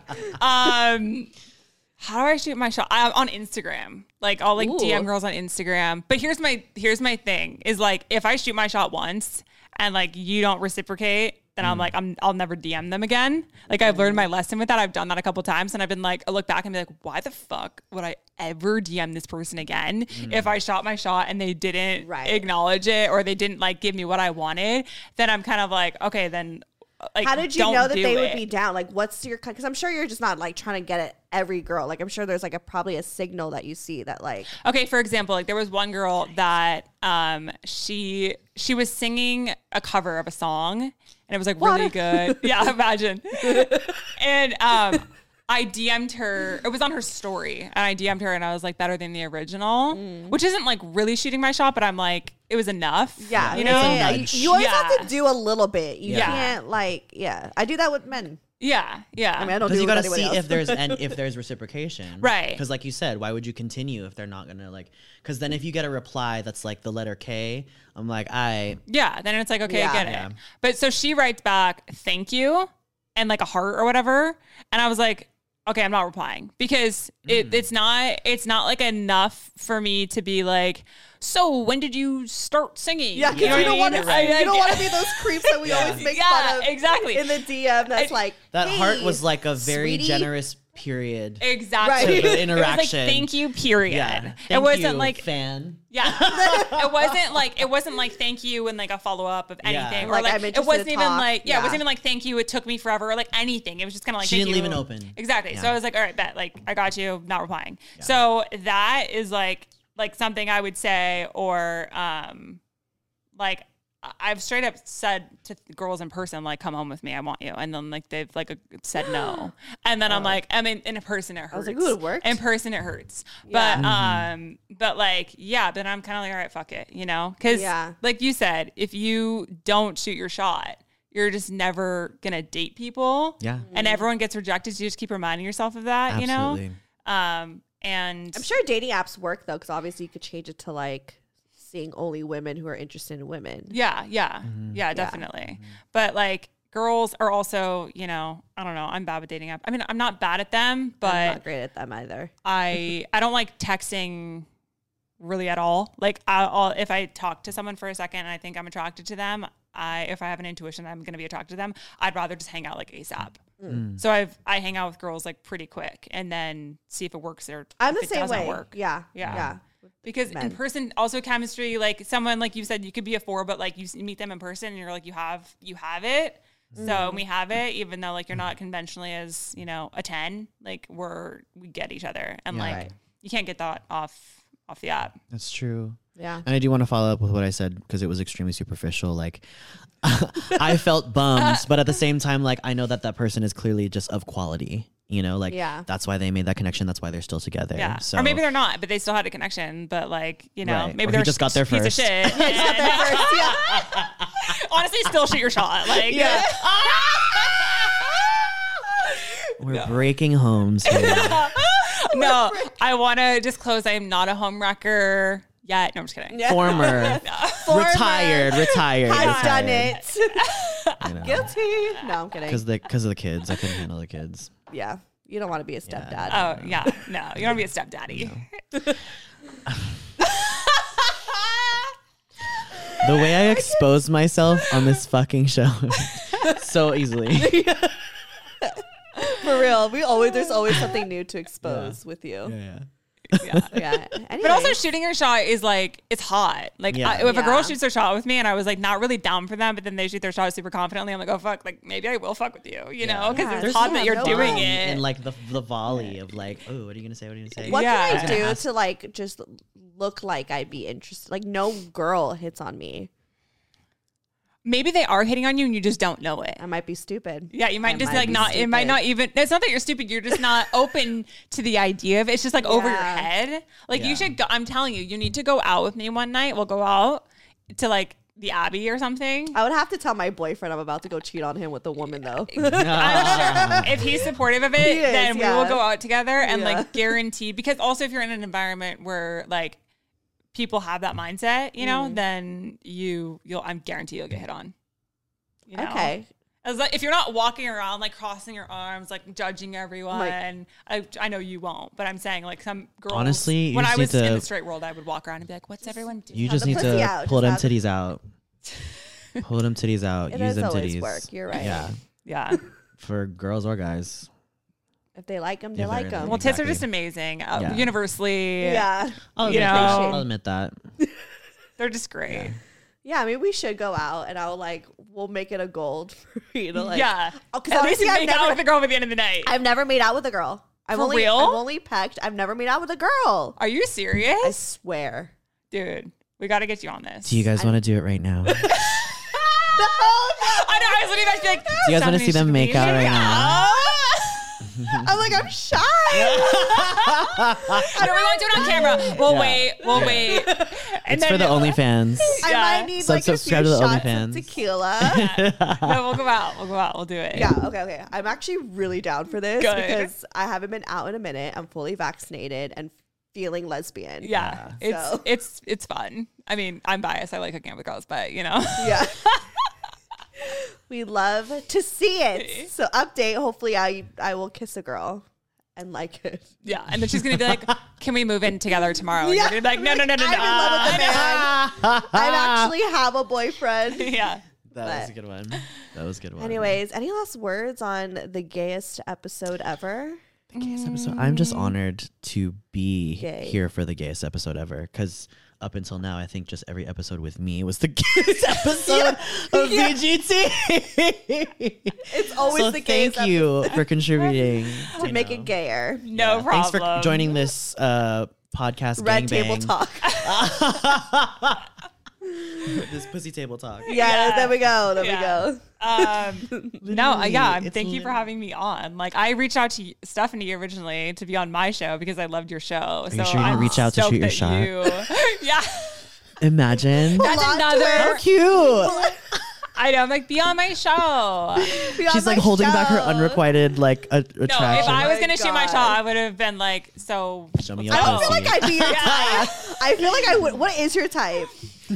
How do I shoot my shot? I'm on Instagram. Like I'll like DM girls on Instagram. But here's my thing is like if I shoot my shot once and like you don't reciprocate, then I'm like I'll never DM them again. Like I've learned my lesson with that. I've done that a couple times and I've been like I look back and be like, why the fuck would I ever DM this person again if I shot my shot and they didn't acknowledge it or they didn't like give me what I wanted? Then I'm kind of like, okay, then like, how did you know that they would be down? Like, what's your? Because I'm sure you're just not like trying to get at every girl. Like, I'm sure there's like probably a signal that you see that like. Okay, for example, like there was one girl that she was singing a cover of a song and it was like really good. Yeah, imagine. And I DM'd her. It was on her story, and I DM'd her, and I was like, better than the original, which isn't like really shooting my shot, but I'm like, it was enough. Yeah, you know, you always have to do a little bit. You can't like, I do that with men. Yeah. I mean, I don't do you it gotta with see else. if there's reciprocation, right? Because like you said, why would you continue if they're not gonna like? Because then if you get a reply that's like the letter K, I'm like, then it's like okay, I get it. But so she writes back, thank you, and like a heart or whatever, and I was like, okay, I'm not replying because it's not like enough for me to be like, so when did you start singing? Yeah, because you don't want to. You don't want to be those creeps that we always make fun of. Exactly. In the DM, that's like that hey, heart was like a very sweetie. Generous period. Exactly. To the interaction. It was like thank you. Period. Yeah. It wasn't you, like fan. Yeah. It wasn't like thank you and like a follow up of anything or like it wasn't even like it wasn't even like thank you. It took me forever or like anything. It was just kind of like she thank didn't you. leave it open. Exactly. Yeah. So I was like, all right, bet like I got you. Not replying. Yeah. So that is like something I would say or like I've straight up said to girls in person, like, come home with me, I want you. And then like they've like said no. And then I'm like, I mean, in person it hurts. I was like, ooh, it worked. In person it hurts. Yeah. But like, yeah, then I'm kind of like, all right, fuck it, you know? Because like you said, if you don't shoot your shot, you're just never gonna date people. Yeah. And everyone gets rejected. So you just keep reminding yourself of that, Absolutely. You know? And I'm sure dating apps work though, because obviously you could change it to like seeing only women who are interested in women. Yeah, definitely. But like girls are also, you know, I don't know. I'm bad with dating apps. I mean, I'm not bad at them, but I'm not great at them either. I don't like texting really at all. Like I'll if I talk to someone for a second and I think I'm attracted to them, if I have an intuition that I'm going to be attracted to them, I'd rather just hang out like ASAP. So I hang out with girls like pretty quick and then see if it works or I'm if the it same doesn't way. work. Yeah. Because in person, also chemistry, like someone like you said, you could be a 4, but like you meet them in person and you're like, you have it. So we have it, even though like you're not conventionally as, you know, a 10, like we get each other and like you can't get that off the app. That's true. Yeah. And I do want to follow up with what I said because it was extremely superficial. Like I felt bummed, but at the same time, like I know that person is clearly just of quality. You know, like that's why they made that connection. That's why they're still together. Yeah. So. Or maybe they're not, but they still had a connection. But like, you know, maybe they're just got there piece first. of shit. Honestly, still shoot your shot. Like, we're breaking homes here. No, I want to disclose I am not a home wrecker yet. No, I'm just kidding. Former. Retired. I've done it. You know? Guilty. No, I'm kidding. Because of the kids. I couldn't handle the kids. Yeah. You don't want to be a stepdad. Oh, yeah. No, you don't want to be a stepdaddy. The way I expose myself on this fucking show so easily. For real. There's always something new to expose with you. Yeah. Yeah. But also shooting your shot is like, it's hot. Like if a girl shoots their shot with me and I was like not really down for them, but then they shoot their shot super confidently, I'm like, oh fuck, like maybe I will fuck with you, you know? Because it's hot that you're doing it. And like the volley of like, oh, what are you gonna say? What are you gonna say? What can I do to like just look like I'd be interested? Like no girl hits on me. Maybe they are hitting on you and you just don't know it. I might be stupid. Yeah, you might just like not, stupid. It might not even, it's not that you're stupid. You're just not open to the idea of it. It's just like over your head. Like you should go, I'm telling you, you need to go out with me one night. We'll go out to like the Abbey or something. I would have to tell my boyfriend I'm about to go cheat on him with a woman though. I'm sure if he's supportive of it, then we will go out together and like guaranteed, because also if you're in an environment where like, people have that mindset, you know, then I'm guaranteed you'll get hit on. You know? Okay. As like, if you're not walking around like crossing your arms, like judging everyone, I know you won't, but I'm saying like some girls. Honestly, when I was in the straight world, I would walk around and be like, "What's everyone doing?" You just need to pull them titties out. Pull them titties out. Use them titties. Work. You're right. Yeah. Yeah. For girls or guys. If they like them, they like them. Well, tits are just amazing. Universally. Yeah. I'll admit that. They're just great. Yeah, I mean, we should go out and we'll make it a goal for you to like. Yeah. Because at least you make out with a girl by the end of the night. I've never made out with a girl. I've only pecked. I've never made out with a girl. Are you serious? I swear. Dude, we got to get you on this. Do you guys want to do it right now? No. I know. I was literally about to be like, do you guys want to see them make out right now? I'm like, I'm shy. No, we won't do it on camera. We'll wait. And it's for the OnlyFans. I might need like subscribe to the OnlyFans. Tequila. No, we'll go out. We'll do it. Yeah. Okay. I'm actually really down for this because I haven't been out in a minute. I'm fully vaccinated and feeling lesbian. Yeah. It's fun. I mean, I'm biased. I like hooking up with girls, but you know. Yeah. We love to see it. So update. Hopefully I will kiss a girl and like it. Yeah. And then she's going to be like, can we move in together tomorrow? And you're going to be like, no. I'm in love with the man. I actually have a boyfriend. Yeah. That was a good one. Anyways, any last words on the gayest episode ever? The gayest episode. I'm just honored to be here for the gayest episode ever because up until now, I think just every episode with me was the gayest episode of VGT. It's always the gayest thank you for contributing to make it gayer. No problem. Thanks for joining this podcast. Red Table Talk. This pussy table talk. Yeah, there we go. There we go. Thank you for having me on. Like, I reached out to Stephanie originally to be on my show because I loved your show. Are you sure you didn't reach out to shoot your shot? Yeah. Imagine. That's another. How cute. I know. I'm like, be on my show. She's like holding back her unrequited like attraction. No, if I was gonna shoot my shot, I would have been like, so. Show me your I don't feel like I'd be your type. I feel like I would. What is your type?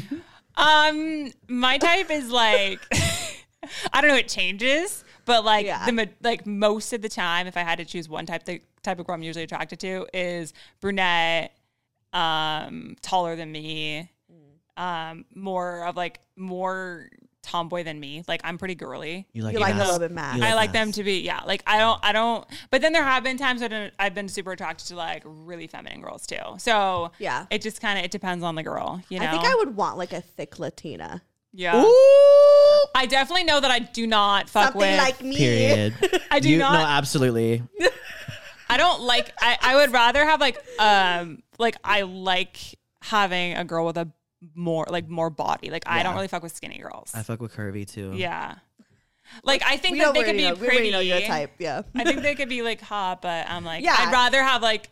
My type is like, I don't know, it changes, but like most of the time, if I had to choose one type, the type of girl I'm usually attracted to is brunette, taller than me, more tomboy than me. Like, I'm pretty girly. You like a little bit mad. I like them to be, like, I don't, but then there have been times when I've been super attracted to like really feminine girls too. So yeah, it just kind of, it depends on the girl, you know? I think I would want like a thick Latina. Yeah. Ooh. I definitely know that I do not fuck something with. like me. Period. I do not. No, absolutely. I don't like, I would rather have like I like having a girl with a more body. Like, I don't really fuck with skinny girls. I fuck with curvy too. Yeah. Like, I think that they could be pretty. We know your type, yeah. I think they could be like hot, but I'm like, I'd rather have like,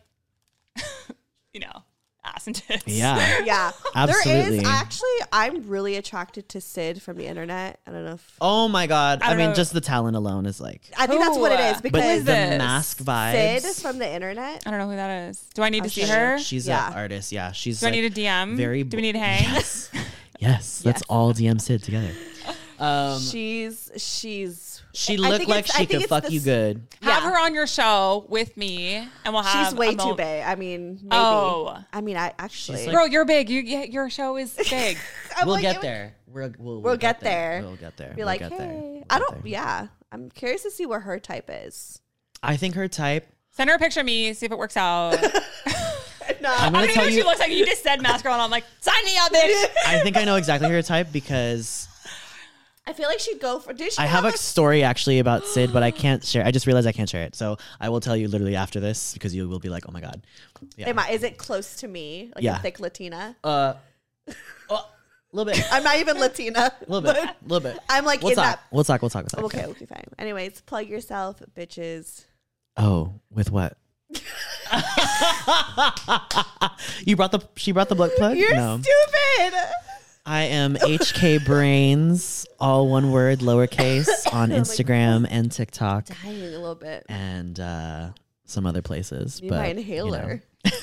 ass and tits. Yeah. Yeah. Absolutely. There is actually, I'm really attracted to Sid from the internet. I don't know if. Oh my God. I mean, just the talent alone is like. I think that's what it is. But Because the mask vibes. Sid from the internet. I don't know who that is. Do I need to see her? She's an artist. Yeah. She's. Do I need a DM? Very. Do we need to hang? Yes. Let's all DM Sid together. She looked like she could fuck you good. Have her on your show with me, and we'll have. She's way too big. I mean, maybe. I mean, I actually. Girl, you're big. Your show is big. We'll get there. We'll get there. We'll get there. Be like, hey, I don't. Yeah, I'm curious to see what her type is. I think her type. Send her a picture of me. See if it works out. No, I'm gonna tell you. She looks like you just said mask girl, and I'm like, sign me up, bitch. I think I know exactly her type because. I feel like she'd go for. Did she? I have a story actually about Sid, but I can't share. I just realized I can't share it, so I will tell you literally after this because you will be like, "Oh my god." Yeah. Is it close to me? Like a thick Latina? A little bit. I'm not even Latina. A little bit. I'm like We'll talk. Okay, fine. Anyways, plug yourself, bitches. Oh, with what? She brought the blood plug? You're stupid. I am HK Brains, all one word, lowercase, on Instagram and TikTok. Dying a little bit. And some other places. Need my inhaler.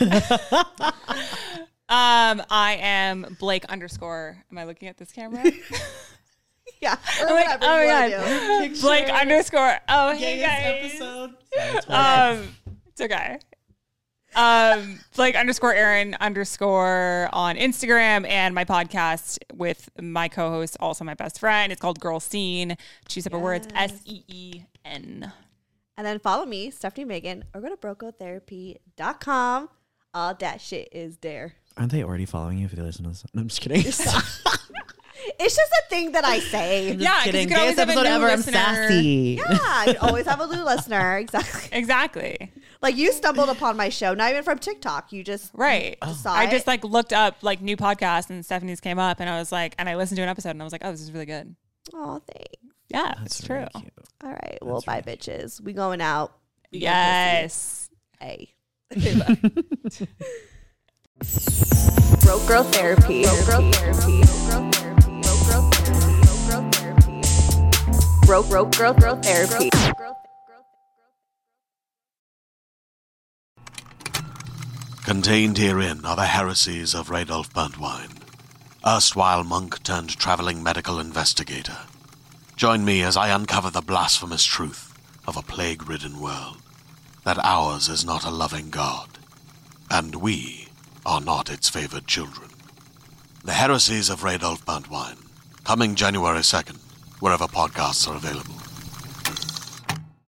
I am Blake _ Am I looking at this camera? Yeah. Or whatever you want to do. Blake _ Oh, hey guys. Episode. It's okay. Blake _Aaron_ on Instagram, and my podcast with my co-host, also my best friend. It's called Girl Scene. 2 separate words, SEEN. And then follow me, Stephanie Megan, or go to brocotherapy.com. All that shit is there. Aren't they already following you if they listen to this? No, I'm just kidding. It's just a thing that I say. Yeah, because you can always have a new listener. I'm sassy. Yeah, you always have a new listener. Exactly. Like you stumbled upon my show, not even from TikTok. You just saw I just like looked up like new podcasts, and Stephanie's came up, and I was like, and I listened to an episode, and I was like, oh, this is really good. Oh, thanks. Yeah, it's true. Cute. All right, well, bye, bitches. We going out. Yes. Hey. Broke Girl Therapy. Broke Girl Therapy. Contained herein are the heresies of Radolf Burntwine, erstwhile monk turned traveling medical investigator. Join me as I uncover the blasphemous truth of a plague-ridden world, that ours is not a loving God, and we are not its favored children. The Heresies of Radolf Burntwine, coming January 2nd, wherever podcasts are available.